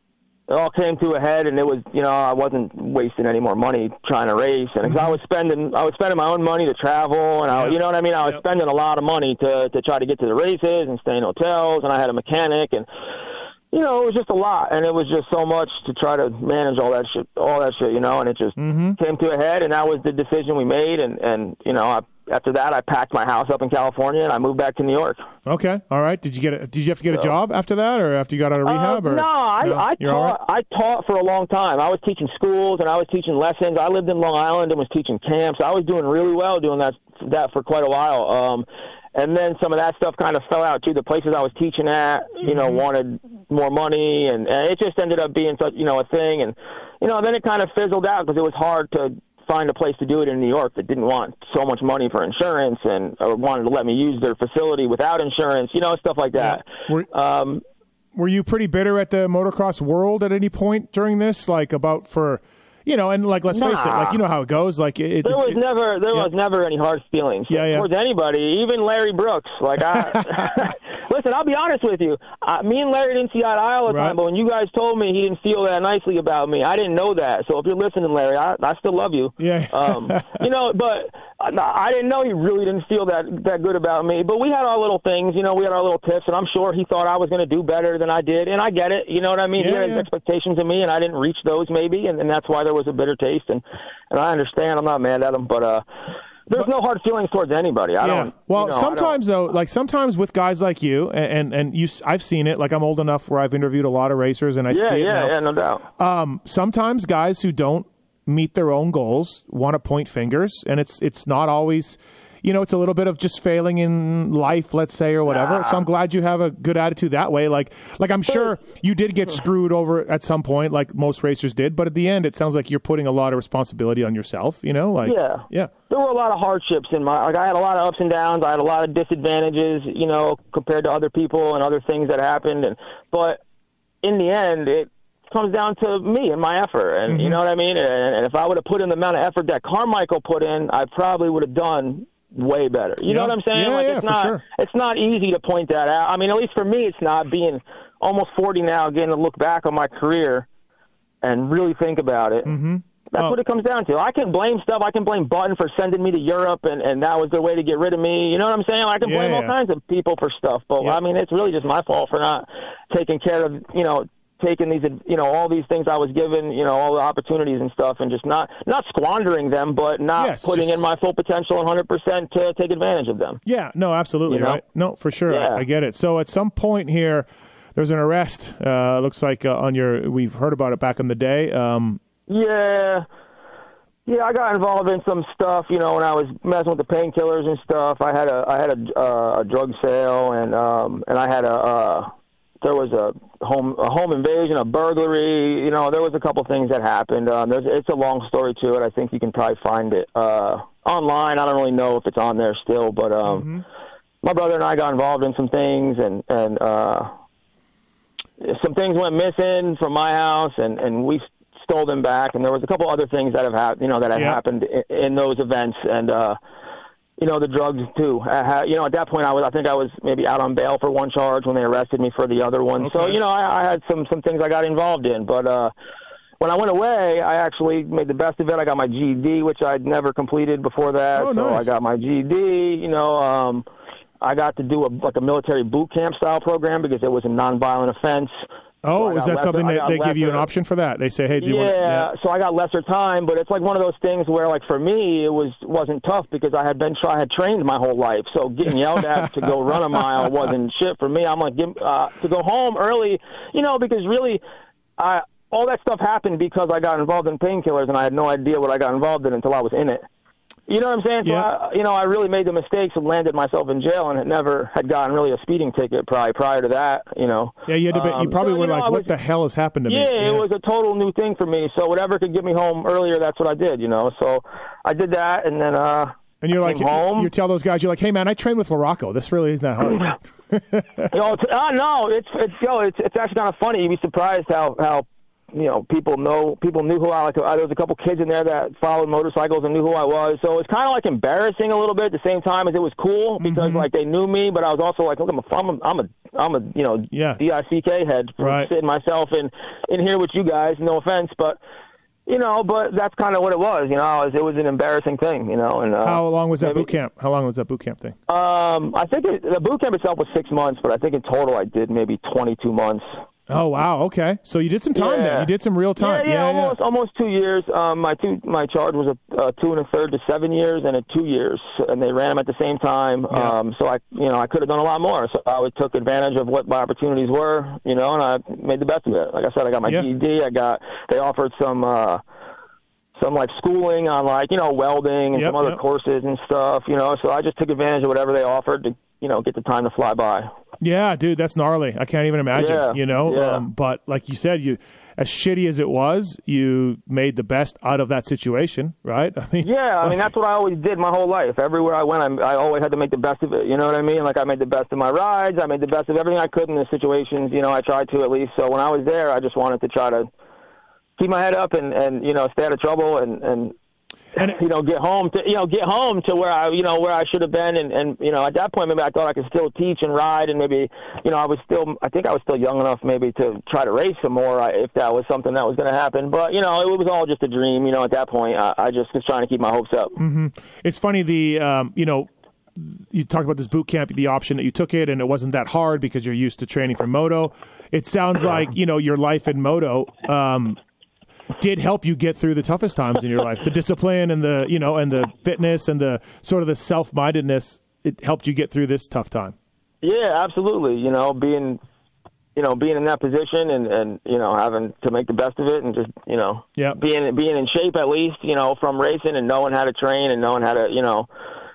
it all came to a head, and it was, you know, I wasn't wasting any more money trying to race, and 'cause I was spending, I was spending my own money to travel, and I, Yep. you know what I mean. I was Yep. spending a lot of money to to try to get to the races and stay in hotels, and I had a mechanic, and you know, it was just a lot, and it was just so much to try to manage all that shit, all that shit, you know, and it just Mm-hmm. came to a head, and that was the decision we made, and and you know, I, after that, I packed my house up in California, and I moved back to New York. Okay, all right. Did you get? A, did you have to get a So- job after that, or after you got out of rehab? Uh, or no, I, no? I You're all taught. I taught for a long time. I was teaching schools and I was teaching lessons. I lived in Long Island and was teaching camps. I was doing really well doing that that for quite a while. Um, and then some of that stuff kind of fell out too. The places I was teaching at, you know, wanted more money, and, and it just ended up being such, you know, a thing. And you know, then it kind of fizzled out because it was hard to find a place to do it in New York that didn't want so much money for insurance and or wanted to let me use their facility without insurance, you know, stuff like that. Were, Um, were you pretty bitter at the motocross world at any point during this? Like about for, you know, and like let's face it, Nah. like you know how it goes. Like it, There was it, never there yeah. was never any hard feelings Yeah, yeah. towards anybody, even Larry Brooks. Like I listen, I'll be honest with you. Uh, me and Larry didn't see eye to eye all the Right. time, but when you guys told me he didn't feel that nicely about me, I didn't know that. So if you're listening, Larry, I, I still love you. Yeah. um, you know, but I, I didn't know he really didn't feel that that good about me. But we had our little things, you know, we had our little tips, and I'm sure he thought I was going to do better than I did, and I get it. You know what I mean? Yeah, he had yeah. his expectations of me, and I didn't reach those maybe, and, and that's why there was a bitter taste. And, and I understand. I'm not mad at him, but uh, there's no hard feelings towards anybody. I yeah. don't. Well, you know, I sometimes though, like sometimes with guys like you, and, and and you, I've seen it. Like I'm old enough where I've interviewed a lot of racers, and I don't- Yeah, see it yeah, now. yeah, no doubt. Um, sometimes guys who don't meet their own goals want to point fingers, and it's it's not always, you know, it's a little bit of just failing in life, let's say, or whatever. So I'm glad you have a good attitude that way. Like like I'm sure you did get screwed over at some point, like most racers did, but at the end, it sounds like you're putting a lot of responsibility on yourself. You know, like Yeah. yeah. There were a lot of hardships in my. Like I had a lot of ups and downs. I had a lot of disadvantages, you know, compared to other people and other things that happened. And but in the end, it comes down to me and my effort. And you know what I mean. And, and if I would have put in the amount of effort that Carmichael put in, I probably would have done way better. You Yeah. know what I'm saying? Yeah, like yeah, it's for not sure. it's not easy to point that out. I mean, at least for me it's not, being almost forty now, getting to look back on my career and really think about it. Mm-hmm. That's Oh. what it comes down to. I can blame stuff. I can blame Button for sending me to Europe, and, and that was their way to get rid of me. You know what I'm saying? I can Yeah, blame all yeah. kinds of people for stuff. But, Yeah. I mean, it's really just my fault for not taking care of, you know, taking these, you know, all these things I was given, you know, all the opportunities and stuff, and just not not squandering them, but not Yes, putting just- in my full potential one hundred percent to take advantage of them. Yeah, no, absolutely, You know? right? No, for sure. Yeah. I, I get it. So at some point here, there's an arrest. Uh, looks like uh, on your, we've heard about it back in the day. Um, Yeah. Yeah, I got involved in some stuff, you know, when I was messing with the painkillers and stuff. I had a I had a, uh, a drug sale, and um, and I had a uh, there was a home a home invasion, a burglary. You know, there was a couple things that happened. Um, there's it's a long story to it. I think you can probably find it uh, online. I don't really know if it's on there still, but um, Mm-hmm. my brother and I got involved in some things, and and uh, some things went missing from my house, and and we stole them back, and there was a couple other things that have happened, you know, that had Yeah. happened in, in those events, and uh, you know, the drugs too. I had, you know, at that point, I was, I think I was maybe out on bail for one charge when they arrested me for the other one. So, Okay. you know, I, I had some some things I got involved in, but uh, when I went away, I actually made the best of it. I got my G E D, which I'd never completed before that. Oh, so nice. I got my G E D. You know, um, I got to do a like a military boot camp style program because it was a nonviolent offense. oh, So I is got that lesser- something I that got they give you an lesser- option for that? They say, hey, do you yeah, want so I got lesser time, but it's like one of those things where, like, for me, it was wasn't tough because I had been try I had trained my whole life. So getting yelled at to go run a mile wasn't shit for me. I'm like, give, uh, to go home early, you know, because really, I all that stuff happened because I got involved in painkillers, and I had no idea what I got involved in until I was in it. You know what I'm saying? So Yeah. I, you know, I really made the mistakes and landed myself in jail, and had never had gotten really a speeding ticket probably prior to that. You know. Yeah, you, had to be, you Um, probably so, were you know, like, I what was- the hell has happened to me? Yeah, it was a total new thing for me. So whatever could get me home earlier, that's what I did, you know. So I did that, and then uh, And you're I like, came home. you tell those guys, you're like, hey, man, I trained with LaRocco. This really isn't that hard. you know, it's, uh, no, it's it's yo, it's it's actually kind of funny. You'd be surprised how how you know people know people knew who I like. Uh, there was a couple kids in there that followed motorcycles and knew who I was. So it's kind of like embarrassing a little bit at the same time as it was cool because Mm-hmm. like they knew me, but I was also like, look, I'm a I'm a I'm a, I'm a you know Yeah. D I C K head for Right. sitting myself in in here with you guys. No offense, but. You know, but that's kind of what it was. You know, it was, it was an embarrassing thing. You know, and uh, How long was that maybe- boot camp? How long was that boot camp thing? Um, I think it, the boot camp itself was six months, but I think in total I did maybe twenty-two months. Oh, wow. Okay. So you did some time Yeah. then. You did some real time. Yeah, yeah, almost almost two years. Um, my two my charge was a, a two and a third to seven years and a two years, and they ran them at the same time. Yeah. Um, so I, you know, I could have done a lot more. So I would took advantage of what my opportunities were, you know, and I made the best of it. Like I said, I got my Yeah. G E D. I got they offered some. Uh, some like schooling on like, you know, welding and Yep, some other yep. courses and stuff, you know, so I just took advantage of whatever they offered to, you know, get the time to fly by. Yeah, dude, that's gnarly. I can't even imagine, Yeah, you know? yeah. Um, but like you said, you as shitty as it was, you made the best out of that situation, right? I mean, Yeah, I mean, that's what I always did my whole life. Everywhere I went, I, I always had to make the best of it. You know what I mean? Like, I made the best of my rides. I made the best of everything I could in the situations, you know, I tried to at least. So when I was there, I just wanted to try to keep my head up and, and you know, stay out of trouble and, and And it- you know, get home to, you know, get home to where I, you know, where I should have been. And, and, you know, at that point, maybe I thought I could still teach and ride and maybe, you know, I was still, I think I was still young enough maybe to try to race some more if that was something that was going to happen. But, you know, it was all just a dream, you know, at that point. I, I just was trying to keep my hopes up. it's funny, the, um, you know, you talked about this boot camp, the option that you took it, and it wasn't that hard because you're used to training for moto. It sounds like, you know, your life in moto, um, did help you get through the toughest times in your life. The discipline and the, you know, and the fitness and the sort of the self-mindedness, it helped you get through this tough time. Yeah, absolutely. You know, being, you know, being in that position and, and, you know, having to make the best of it and just, you know, Yeah. being, being in shape at least, you know, from racing and knowing how to train and knowing how to, you know,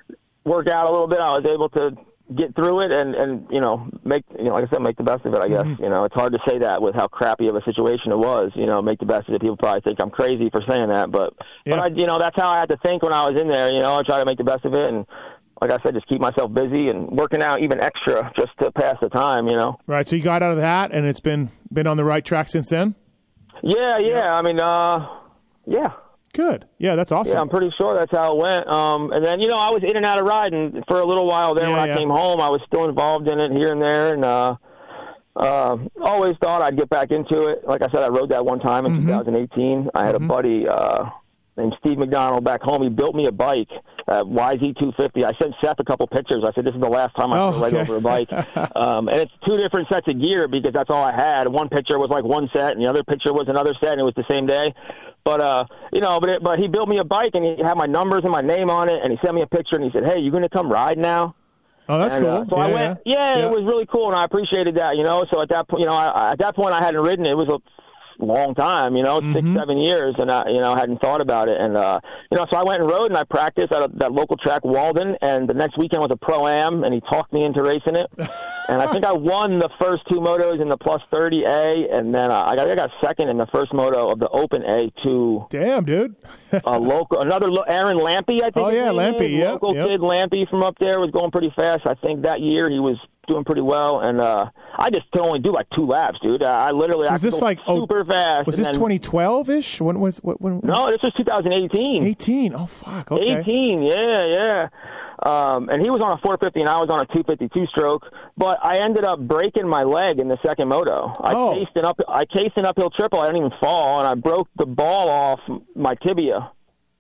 work out a little bit. I was able to get through it and, and, you know, make, you know, like I said, make the best of it, I guess. Mm-hmm. You know, it's hard to say that with how crappy of a situation it was, you know, make the best of it. People probably think I'm crazy for saying that, but, Yeah. but I, you know, that's how I had to think when I was in there, you know, I try to make the best of it. And like I said, just keep myself busy and working out even extra just to pass the time, you know. Right. So you got out of that and it's been, been on the right track since then? Yeah, yeah. I mean, uh, yeah. Good. Yeah, that's awesome. Yeah, I'm pretty sure that's how it went. Um, and then, you know, I was in and out of riding for a little while there. Yeah, when I yeah. came home, I was still involved in it here and there. And, uh, uh, always thought I'd get back into it. Like I said, I rode that one time in Mm-hmm. twenty eighteen. I had Mm-hmm. a buddy uh, named Steve McDonald back home. He built me a bike, uh, Y Z two fifty. I sent Seth a couple pictures. I said, this is the last time I Oh, can ride okay. over a bike. um, and it's two different sets of gear because that's all I had. One picture was like one set, and the other picture was another set, and it was the same day. But, uh, you know, but, it, but he built me a bike, and he had my numbers and my name on it, and he sent me a picture, and he said, hey, you going to come ride now? Oh, that's And, cool. uh, so yeah, I went, yeah, yeah. it was really cool, and I appreciated that, you know. So at that point, you know, I, at that point, I hadn't ridden. It was a long time, you know, six, seven years, and I, you know, hadn't thought about it. And, uh, you know, so I went and rode, and I practiced at a, that local track, Walden, and the next weekend was a Pro-Am, and he talked me into racing it. And I think I won the first two motos in the plus thirty A, and then uh, I, got, I got second in the first moto of the Open A to Damn, dude. a local, another lo- Aaron Lampy, I think. Oh, his yeah, name Lampy, is. yep, Local yep. kid Lampy from up there was going pretty fast. I think that year he was doing pretty well, and uh, I just could only do like two laps, dude. I, I literally So I was could this go like oh, super fast. Was and this then- twenty twelve ish? When was what? When, No, this was two thousand eighteen. eighteen. Oh fuck. Okay. eighteen, yeah, yeah. Um, and he was on a four fifty, and I was on a two fifty-two stroke. But I ended up breaking my leg in the second moto. I Oh. cased an up, I cased an uphill triple. I didn't even fall, and I broke the ball off my tibia.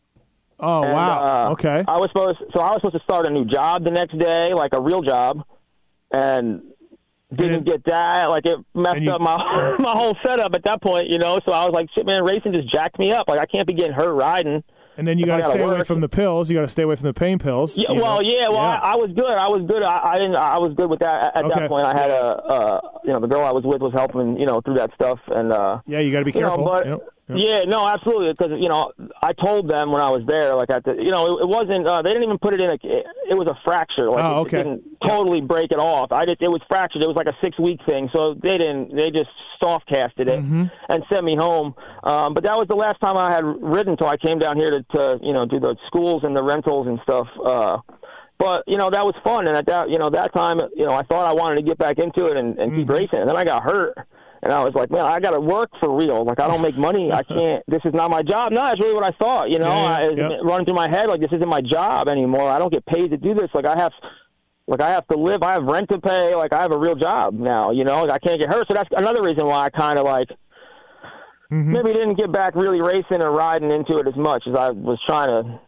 Oh And, wow. uh, okay. I was supposed, so I was supposed to start a new job the next day, like a real job, and didn't And- get that. Like it messed and you- up my my whole setup at that point, you know. So I was like, shit, man, racing just jacked me up. Like I can't be getting hurt riding. And then you if I got to gotta stay away work. from the pills. You got to stay away from the pain pills. Yeah, you well, know? yeah, well, Yeah. I, I was good. I was good. I, I didn't. I was good with that. At, at Okay. that point, I had a, uh, you know, the girl I was with was helping, you know, through that stuff, and uh, Yeah, you got to be you know, careful. but Yep, yep. yeah, no, absolutely, because you know, I told them when I was there, like at the, you know, it, it wasn't. Uh, they didn't even put it in a. It, it was a fracture. Like Oh, it, okay. it didn't totally break it off. I just, it was fractured. It was like a six week thing. So they didn't. They just soft casted it Mm-hmm. and sent me home. Um, but that was the last time I had ridden until I came down here to, to, you know, do the schools and the rentals and stuff. Uh, but you know, that was fun. And at that, you know, that time, you know, I thought I wanted to get back into it and, and Mm-hmm. keep racing. And then I got hurt. And I was like, man, I got to work for real. Like, I don't make money. I can't. This is not my job. No, that's really what I thought. You know, Yeah, yeah, I, yeah. it running through my head like this isn't my job anymore. I don't get paid to do this. Like, I have, like, I have to live. I have rent to pay. Like, I have a real job now. You know, I can't get hurt. So that's another reason why I kind of like Mm-hmm. maybe didn't get back really racing or riding into it as much as I was trying to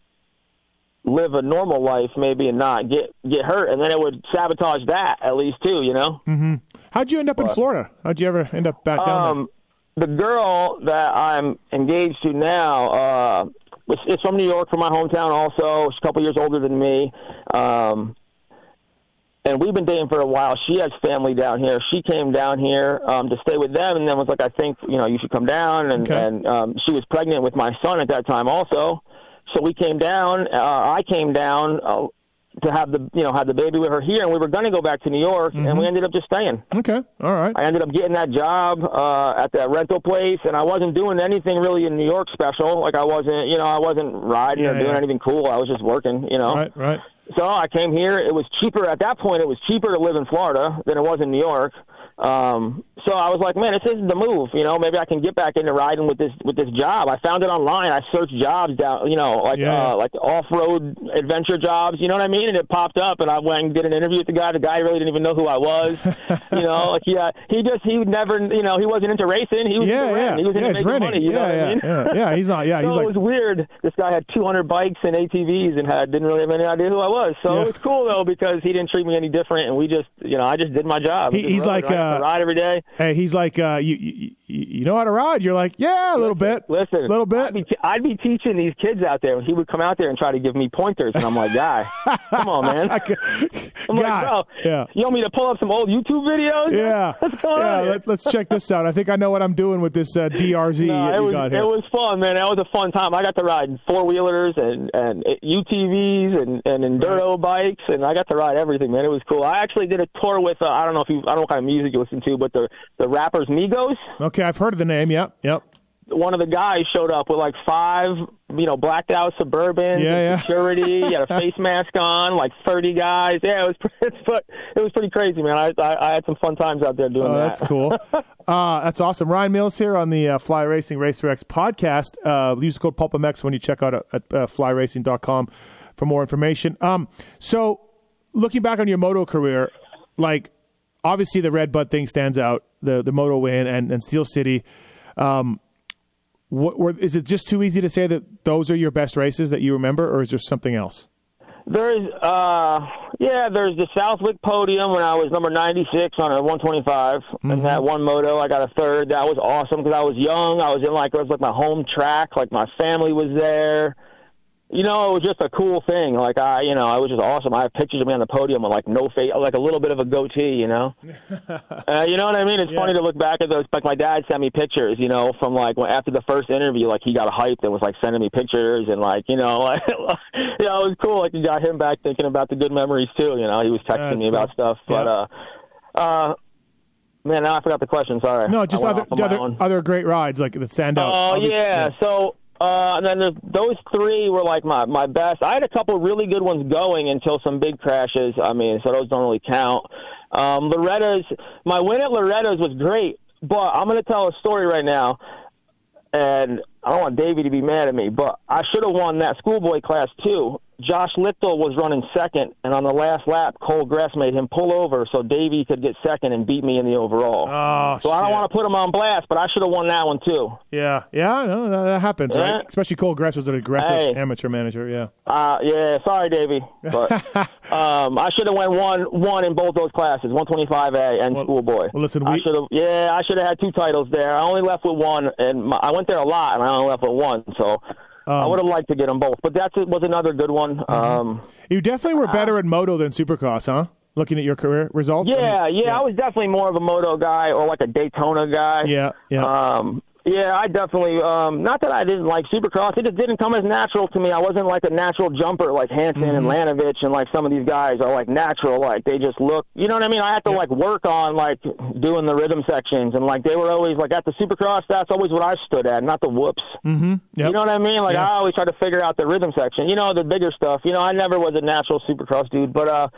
live a normal life, maybe, and not get get hurt, and then it would sabotage that at least too. You know. Mm-hmm. How'd you end up in Florida? How'd you ever end up back down Um, the girl that I'm engaged to now uh, is, is from New York, from my hometown. Also, she's a couple years older than me, um, and we've been dating for a while. She has family down here. She came down here um, to stay with them, and then was like, "I think you know you should come down." And, Okay. and um, she was pregnant with my son at that time, also. So we came down. Uh, I came down. Uh, to have the you know have the baby with her here, and we were going to go back to New York, and we ended up just staying. there? Okay. All right. I ended up getting that job uh, at that rental place, and I wasn't doing anything really in New York special. Like I wasn't, you know, I wasn't riding Yeah, or doing yeah. anything cool. I was just working, you know. Right. Right. So I came here. It was cheaper at that point. It was cheaper to live in Florida than it was in New York. Um, so I was like, man, this is the move. You know, maybe I can get back into riding with this with this job. I found it online. I searched jobs down, you know, like Yeah. uh, like off road adventure jobs. You know what I mean? And it popped up, and I went and did an interview with the guy. The guy really didn't even know who I was. you know, like yeah, he just he would never, you know, he wasn't into racing. He was Yeah. into Yeah. renting. He was into yeah. He's making renting. money. You yeah. know what yeah. I mean? yeah. Yeah. He's not. Yeah. So He's like. it was weird. This guy had two hundred bikes and A T Vs and had didn't really have any idea who I was. So Yeah. it was cool though because he didn't treat me any different, and we just, you know, I just did my job. He- Just he's rode. like, I had to uh, ride every day. Hey, he's like, uh, you, you, you know how to ride? You're like, yeah, a little bit, Listen, a little bit. I'd be, t- I'd be teaching these kids out there, and he would come out there and try to give me pointers, and I'm like, guy, come on, man. I can- I'm God, like, bro, yeah. you want me to pull up some old YouTube videos? Yeah, What's going yeah. on here? Let, let's check this out. I think I know what I'm doing with this uh, D R Z No, that it you was got here. it was fun, man. That was a fun time. I got to ride four wheelers and and U T Vs and and enduro bikes, and I got to ride everything, man. It was cool. I actually did a tour with uh, I don't know if you I don't know what kind of music you listen to, but the the rappers Migos. Okay, I've heard of the name. Yep, yep. One of the guys showed up with like five, you know, blacked out Suburbans, Yeah, yeah. security, he had a face mask on, like thirty guys. Yeah, it was pretty, it was pretty crazy, man. I, I I had some fun times out there doing Oh, that. that's cool. uh, that's awesome. Ryan Mills here on the uh, Fly Racing RacerX podcast. Uh, use the code PulpMX when you check out at uh, fly racing dot com for more information. Um, so, looking back on your moto career, like, obviously the Red Bud thing stands out, the the moto win and, and Steel City. Um, what, were, is it just too easy to say that those are your best races that you remember, or is there something else? There's, uh, yeah, there's the Southwick podium when I was number ninety-six on a one twenty-five, mm-hmm. and that one moto I got a third. That was awesome because I was young. I was in like it was like my home track, like my family was there. You know, it was just a cool thing. Like I, you know, it was just awesome. I have pictures of me on the podium with like no face, like a little bit of a goatee. You know, uh, you know what I mean? It's yeah. funny to look back at those. Like my dad sent me pictures. You know, from like when, after the first interview, like he got hyped and was like sending me pictures and like you know, like you know, it was cool. Like you got him back thinking about the good memories too. You know, he was texting me cool. about stuff. But yeah. uh, uh, man, now I forgot the question. Sorry. No, just other other, other great rides like that stand out. Oh yeah. yeah, so. Uh, and then the, those three were like my, my best. I had a couple really good ones going until some big crashes. I mean, so those don't really count. Um, Loretta's, my win at Loretta's was great, but I'm going to tell a story right now. And I don't want Davey to be mad at me, but I should have won that schoolboy class too. Josh Lichtel was running second, and on the last lap, Cole Gress made him pull over so Davey could get second and beat me in the overall. Oh, so shit. I don't want to put him on blast, but I should have won that one too. Yeah, yeah, no, no, that happens, yeah. right? Especially Cole Gress was an aggressive hey. amateur manager, yeah. Uh, yeah, sorry, Davey, but um, I should have won one, one in both those classes, one twenty-five A and well, schoolboy. Well, listen, we... I should have, yeah, I should have had two titles there. I only left with one, and my, I went there a lot, and I only left with one, so. Um, I would have liked to get them both, but that was another good one. Mm-hmm. Um, you definitely were better uh, at moto than Supercross, huh? Looking at your career results? Yeah, I mean, yeah, yeah, I was definitely more of a moto guy or like a Daytona guy. Yeah, yeah. Um, yeah, I definitely, um, not that I didn't like Supercross, it just didn't come as natural to me. I wasn't like a natural jumper like Hansen mm-hmm. and Lanovich and like some of these guys are like natural, like they just look, you know what I mean? I had to yeah. like work on like doing the rhythm sections and like they were always like at the Supercross, that's always what I stood at, not the whoops. Mm-hmm. Yep. You know what I mean? Like yeah. I always try to figure out the rhythm section, you know, the bigger stuff. You know, I never was a natural Supercross dude, but, uh,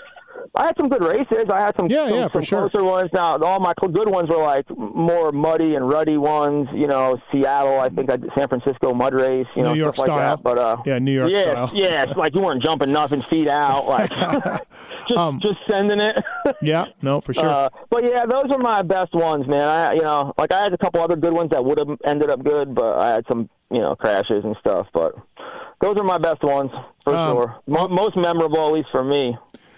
I had some good races. I had some, yeah, some, yeah, some sure. closer ones. Now, all my good ones were like more muddy and ruddy ones. You know, Seattle, I think I did San Francisco mud race. You know, New York stuff style. like that. But uh, yeah, New York yeah, style. Yeah, it's like you weren't jumping nothing feet out, like just um, just sending it. yeah, no, for sure. Uh, but yeah, those are my best ones, man. I, you know, like I had a couple other good ones that would have ended up good, but I had some, you know, crashes and stuff. But those are my best ones for um, sure. Mo- most memorable, at least for me.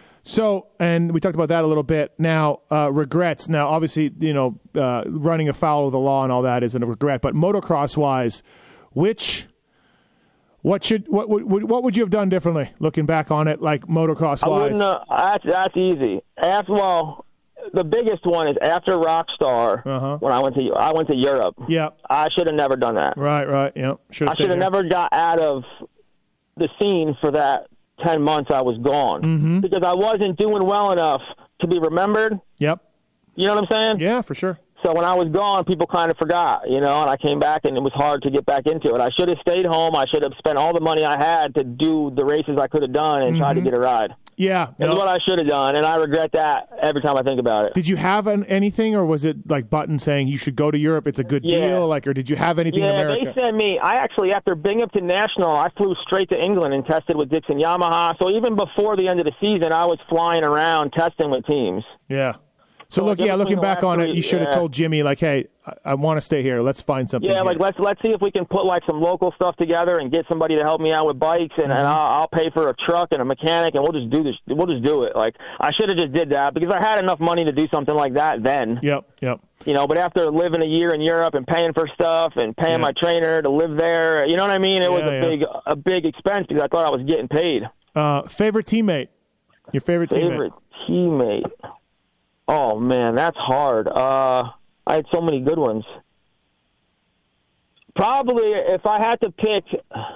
So, and we talked about that a little bit. Now, uh, regrets. Now, obviously, you know, uh, running afoul of the law and all that isn't a regret. But motocross-wise, which, what should, what, what, what would you have done differently looking back on it, like motocross-wise? I wouldn't. Uh, that's that's easy. After well, the biggest one is after Rockstar. Uh-huh. When I went to I went to Europe. Yeah. I should have never done that. Right. Right. Yeah. Should I should have never got out of the scene for that ten months I was gone mm-hmm. because I wasn't doing well enough to be remembered. Yep. You know what I'm saying? Yeah, for sure. So when I was gone, people kind of forgot, you know, and I came back and it was hard to get back into it. I should have stayed home. I should have spent all the money I had to do the races I could have done and mm-hmm. try to get a ride. Yeah. That's no. what I should have done, and I regret that every time I think about it. Did you have an, anything, or was it like Button saying you should go to Europe, it's a good yeah. deal? Like, or did you have anything yeah, in America? they sent me. I actually, after Binghamton National, I flew straight to England and tested with Dixon Yamaha. So even before the end of the season, I was flying around testing with teams. Yeah. So, So look, like yeah, looking back on it, you should have yeah. told Jimmy, like, hey, I, I want to stay here. Let's find something. Yeah, here. like let's let's see if we can put like some local stuff together and get somebody to help me out with bikes, and, Mm-hmm. and I'll, I'll pay for a truck and a mechanic, and we'll just do this. We'll just do it. Like I should have just did that because I had enough money to do something like that then. Yep, yep. You know, but after living a year in Europe and paying for stuff and paying Yeah. my trainer to live there, you know what I mean? It was Yeah, a yeah. big a big expense because I thought I was getting paid. Uh, favorite teammate? Your favorite, Favorite teammate? Oh man, that's hard. Uh, I had so many good ones. Probably, if I had to pick,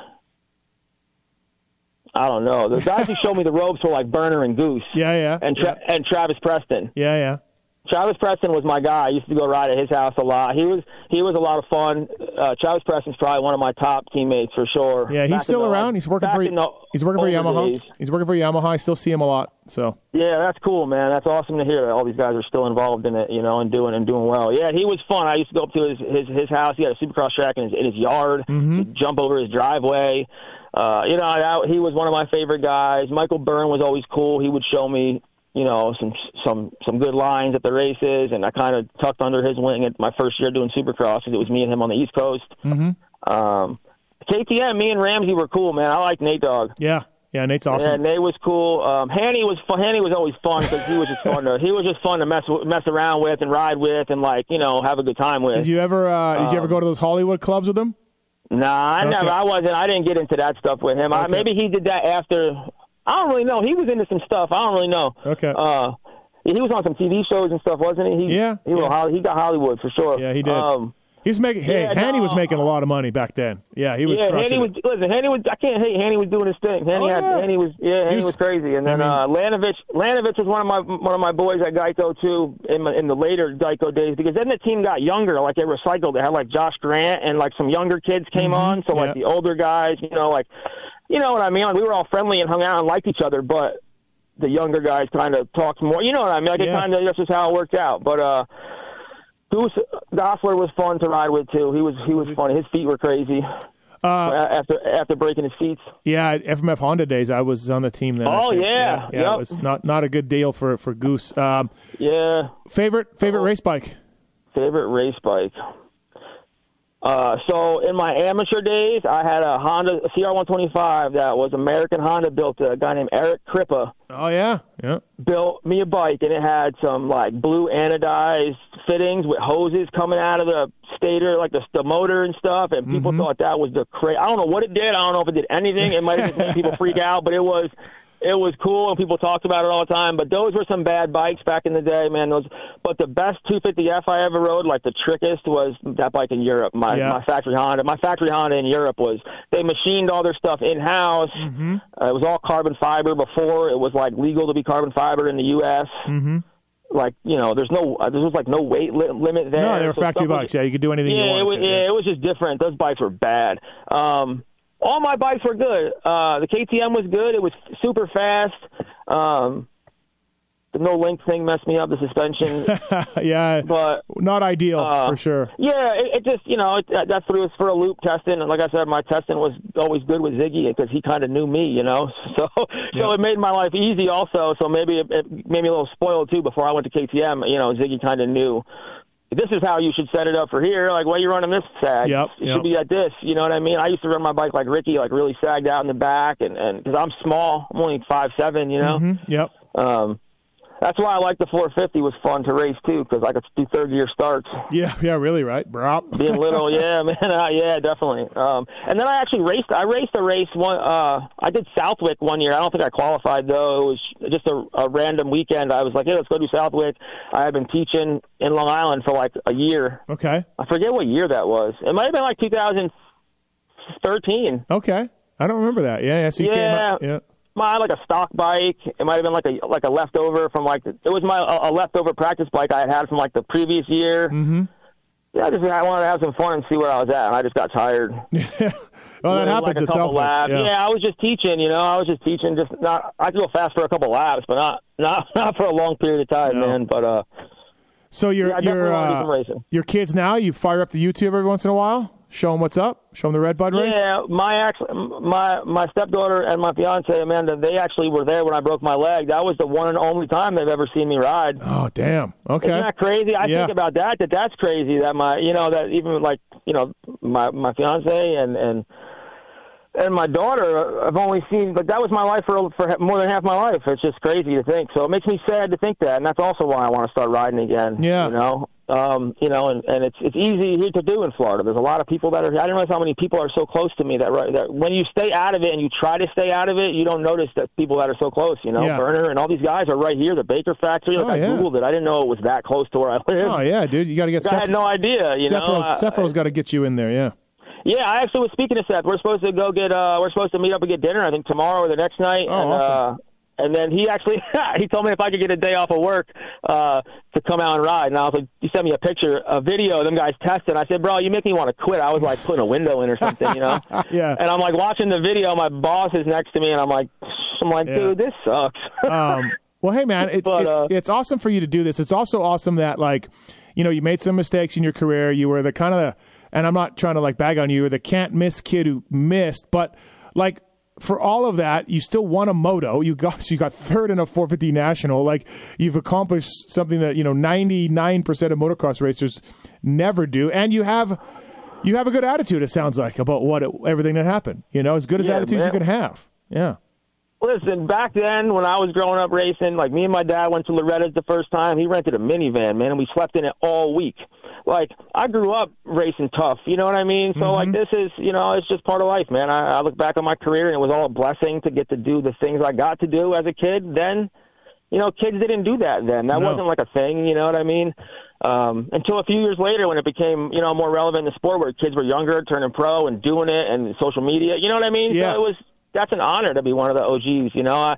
I don't know. The guys who showed me the ropes were like Burner and Goose. Yeah, yeah. And Tra- yeah. and Travis Preston. Yeah, yeah. Travis Preston was my guy. I used to go ride at his house a lot. He was he was a lot of fun. Uh, Travis Preston's probably one of my top teammates for sure. Yeah, he's Back still in the, around. like, He's working back for in the he's working for older Yamaha. days. He's working for Yamaha. I still see him a lot. So Yeah, that's cool, man. That's awesome to hear that all these guys are still involved in it, you know, and doing and doing well. Yeah, he was fun. I used to go up to his his, his house. He had a supercross track in his in his yard. Mm-hmm. He'd jump over his driveway. Uh, you know, that, he was one of my favorite guys. Michael Byrne was always cool. He would show me, you know, some some some good lines at the races, and I kind of tucked under his wing at my first year doing Supercross because it was me and him on the East Coast. Mm-hmm. Um, K T M, me and Ramsey were cool, man. I like Nate Dogg. Yeah, yeah, Nate's awesome. Yeah, Nate was cool. Um, Hanny was fun. Hanny was always fun because he was just fun to he was just fun to mess mess around with and ride with and like you know have a good time with. Did you ever uh, did you ever Um, go to those Hollywood clubs with him? Nah, I Okay. never. I wasn't. I didn't get into that stuff with him. I, Okay. maybe he did that after. I don't really know. He was into some stuff. I don't really know. Okay. Uh, he was on some T V shows and stuff, wasn't he? he Yeah, He, was yeah. Holly, he got Hollywood for sure. Yeah, he did. Um, He was making. Hey, yeah, Hanny no. was making a lot of money back then. Yeah, he was. yeah, crushing Hanny it. was. Listen, Hanny was. I can't hate. Hanny was doing his thing. Hanny Oh, had. yeah. Hanny was. Yeah, Hanny was- was, crazy. And then I mean- uh, Lanovich. Lanovich was one of my one of my boys at Geico too in my, in the later Geico days because then the team got younger. Like they recycled. They had like Josh Grant and like some younger kids came on. So like Yeah. the older guys, you know, like you know what I mean. Like we were all friendly and hung out and liked each other, but the younger guys kind of talked more. You know what I mean? Like it Yeah. kind of that's just how it worked out. But uh. Goose Gosler was fun to ride with too. He was he was funny. His feet were crazy Uh, after after breaking his feet. yeah, at F M F Honda days, I was on the team then. I Oh, think. yeah. yeah, yeah Yep. it was not not a good deal for for Goose. Um, Yeah. favorite favorite Oh. race bike. Favorite race bike. Uh, so in my amateur days, I had a Honda C R one twenty-five that was American Honda built. A guy named Eric Crippa Oh yeah, yeah. built me a bike, and it had some like blue anodized fittings with hoses coming out of the stator, like the, the motor and stuff. And people Mm-hmm. thought that was the cra I don't know what it did. I don't know if it did anything. It might have just made people freak out, but it was. It was cool, and people talked about it all the time. But those were some bad bikes back in the day, man. Those, but the best two fifty F I ever rode, like the trickiest, was that bike in Europe. My Yeah. my factory Honda. My factory Honda in Europe was they machined all their stuff in house. Mm-hmm. Uh, it was all carbon fiber before it was like legal to be carbon fiber in the U S Mm-hmm. Like you know, there's no uh, there was like no weight li- limit there. No, they were So factory stuff was- bikes. Yeah, you could do anything yeah, you it wanted was, to. yeah, it was just different. Those bikes were bad. Um, all my bikes were good. Uh, the K T M was good. It was super fast. Um, the no link thing messed me up, the suspension. yeah, But not ideal uh, for sure. yeah, it, it just you know it, that threw us for a loop testing. And like I said, my testing was always good with Ziggy because he kind of knew me, you know. So so Yeah. it made my life easy also. So maybe it, it made me a little spoiled too. Before I went to K T M, you know, Ziggy kind of knew. This is how you should set it up for here. Like, why are you running this sag? Yep, it yep. should be at this. You know what I mean? I used to run my bike like Ricky, like really sagged out in the back, and and because I'm small, I'm only five seven. You know. Mhm, Yep. Um, that's why I like the four fifty. Was fun to race too because I could do third gear starts. Yeah, yeah, really, right, bro. Being little, yeah, man, uh, yeah, definitely. Um, and then I actually raced. I raced a race one. Uh, I did Southwick one year. I don't think I qualified though. It was just a, a random weekend. I was like, hey, let's go do Southwick. I had been teaching in Long Island for like a year. Okay, I forget what year that was. It might have been like two thousand thirteen. okay. I don't remember that. Yeah, yeah. So you came Yeah. up. Yeah. I had like a stock bike. It might have been like a like a leftover from like it was my a, a leftover practice bike I had had from like the previous year. Mm-hmm. Yeah, I just I wanted to have some fun and see where I was at, and I just got tired. well, that Doing, happens like a at couple Southwick. laps. Yeah. Yeah, I was just teaching. You know, I was just teaching. Just not. I could go fast for a couple laps, but not not not for a long period of time, No. man. But uh, So your yeah, I definitely your want to do uh, some racing. your kids now, you fire up the YouTube every once in a while, show them what's up, show them the Red Bud race. Yeah, my actually, my my stepdaughter and my fiance Amanda, they actually were there when I broke my leg. That was the one and only time they've ever seen me ride. Oh, damn. Okay. Isn't that crazy? I Yeah. think about that. That that's crazy. That my, you know, that even like, you know, my my fiance and and and my daughter, I've only seen. But that was my life for for more than half my life. It's just crazy to think. So it makes me sad to think that, and that's also why I want to start riding again. Yeah. You know. Um, you know, and, and it's it's easy here to do in Florida. There's a lot of people that are. I didn't realize how many people are so close to me that right that when you stay out of it and you try to stay out of it, you don't notice that people that are so close. You know, Yeah. Burner and all these guys are right here. The Baker factory. Like Oh, I yeah. googled it. I didn't know it was that close to where I live. Oh yeah, dude, you got to get. I Seph- had no idea. You know. Sephiroth's, Uh, Sephiroth's got to get you in there. Yeah. yeah, I actually was speaking to Seth. We're supposed to go get. Uh, we're supposed to meet up and get dinner. I think tomorrow or the next night. Oh, and, awesome. uh, and then he actually he told me if I could get a day off of work uh, to come out and ride. And I was like, he sent me a picture, a video of them guys testing. I said, bro, you make me want to quit. I was like putting a window in or something, you know. Yeah. And I'm like watching the video. My boss is next to me, and I'm like, I'm like, Yeah. dude, this sucks. um, well, hey, man, it's, But, it's uh, it's awesome for you to do this. It's also awesome that, like, you know, you made some mistakes in your career. You were the kind of, and I'm not trying to like bag on you, you were the can't miss kid who missed, but like for all of that, you still won a moto. You got so you got third in a four fifty national. Like, you've accomplished something that, you know, ninety-nine percent of motocross racers never do, and you have you have a good attitude. It sounds like about what it, everything that happened. You know, as good as Yeah, attitude as you man. can have. Yeah. Listen, back then when I was growing up racing, like me and my dad went to Loretta's the first time. He rented a minivan, man, and we slept in it all week. Like, I grew up racing tough, you know what I mean? So, Mm-hmm. like, this is, you know, it's just part of life, man. I, I look back on my career, and it was all a blessing to get to do the things I got to do as a kid. Then, you know, kids didn't do that then. That No. wasn't like a thing, you know what I mean? Um, until a few years later when it became, you know, more relevant in the sport where kids were younger, turning pro and doing it, and social media, you know what I mean? Yeah. So it was, that's an honor to be one of the O Gs, you know? I,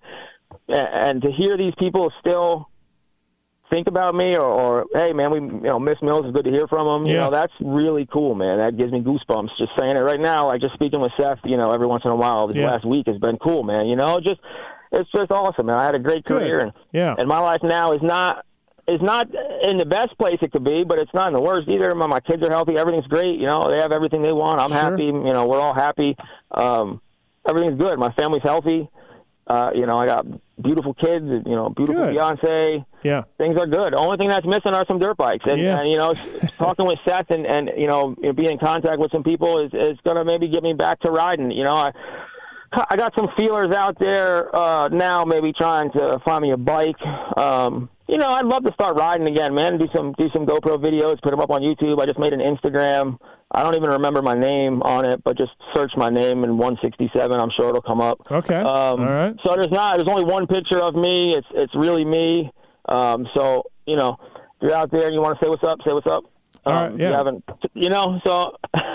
and to hear these people still think about me, or, or hey, man, we, you know, Miss Mills, is good to hear from him. You Yeah. know, that's really cool, man. That gives me goosebumps just saying it right now. Like, just speaking with Seth, you know, every once in a while, this Yeah. last week has been cool, man. You know, just, it's just awesome, man. I had a great Good. career, and, Yeah. and my life now is not, is not in the best place it could be, but it's not in the worst either. My, my kids are healthy. Everything's great. You know, they have everything they want. I'm Sure. happy. You know, we're all happy. Um, everything's good. My family's healthy. Uh, you know, I got beautiful kids, you know, beautiful Good. fiance. Yeah. Things are good. The only thing that's missing are some dirt bikes. And, Yeah. and you know, talking with Seth and, and you know, being in contact with some people is, is going to maybe get me back to riding. You know, I I got some feelers out there uh, now, maybe trying to find me a bike. Um, you know, I'd love to start riding again, man. Do some do some GoPro videos, put them up on YouTube. I just made an Instagram. I don't even remember my name on it, but just search my name in one sixty-seven. I'm sure it'll come up. Okay. Um, All right. So there's not. There's only one picture of me. It's it's really me. Um, so you know, if you're out there and you want to say what's up, say what's up. Um, All right, yeah. You haven't, you know. So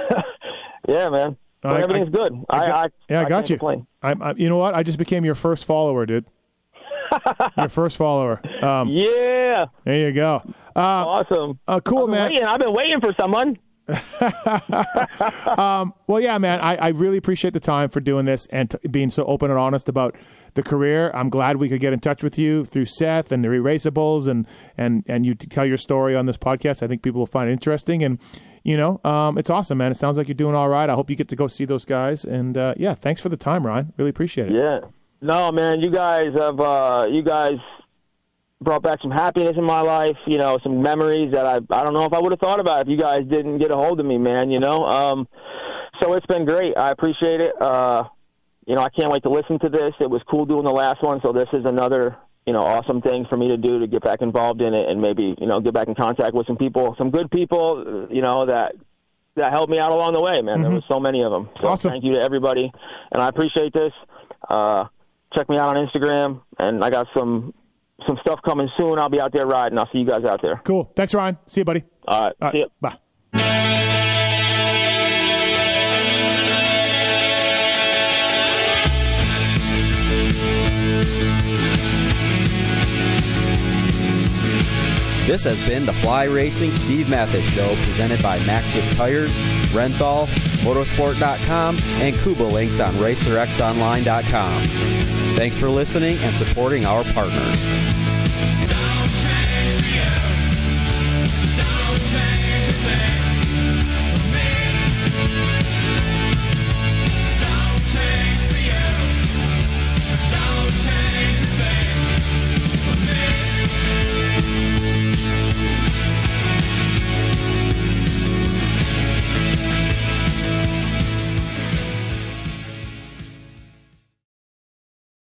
yeah, man. I- But everything's I- good. I, I, Yeah, I, I got can't you. complain. I, I, you know what? I just became your first follower, dude. Your first follower. Um, Yeah, there you go. Uh, awesome. uh, cool, I've been man. Waiting. I've been waiting for someone. Well, yeah, man, I, I really appreciate the time for doing this and t- being so open and honest about the career. I'm glad we could get in touch with you through Seth and the Erasables, and, and, and you t- tell your story on this podcast. I think people will find it interesting. And, you know, um, it's awesome, man. It sounds like you're doing all right. I hope you get to go see those guys. And, uh, yeah, thanks for the time, Ryan. Really appreciate it. Yeah. No, man, you guys have uh, you guys brought back some happiness in my life. You know, some memories that I I don't know if I would have thought about if you guys didn't get a hold of me, man. You know, um, so it's been great. I appreciate it. Uh, you know, I can't wait to listen to this. It was cool doing the last one, so this is another you know awesome thing for me to do to get back involved in it and maybe you know get back in contact with some people, some good people. You know that. That helped me out along the way, man. There was so many of them. So Awesome. thank you to everybody, and I appreciate this. Uh, check me out on Instagram, and I got some some stuff coming soon. I'll be out there riding. I'll see you guys out there. Cool. Thanks, Ryan. See you, buddy. All right. All See right. ya. Bye. This has been the Fly Racing Steve Mathis Show, presented by Maxxis Tires, Renthal, Motorsport dot com, and Kuba Links on Racer X Online dot com. Thanks for listening and supporting our partners. Don't change me up. Don't change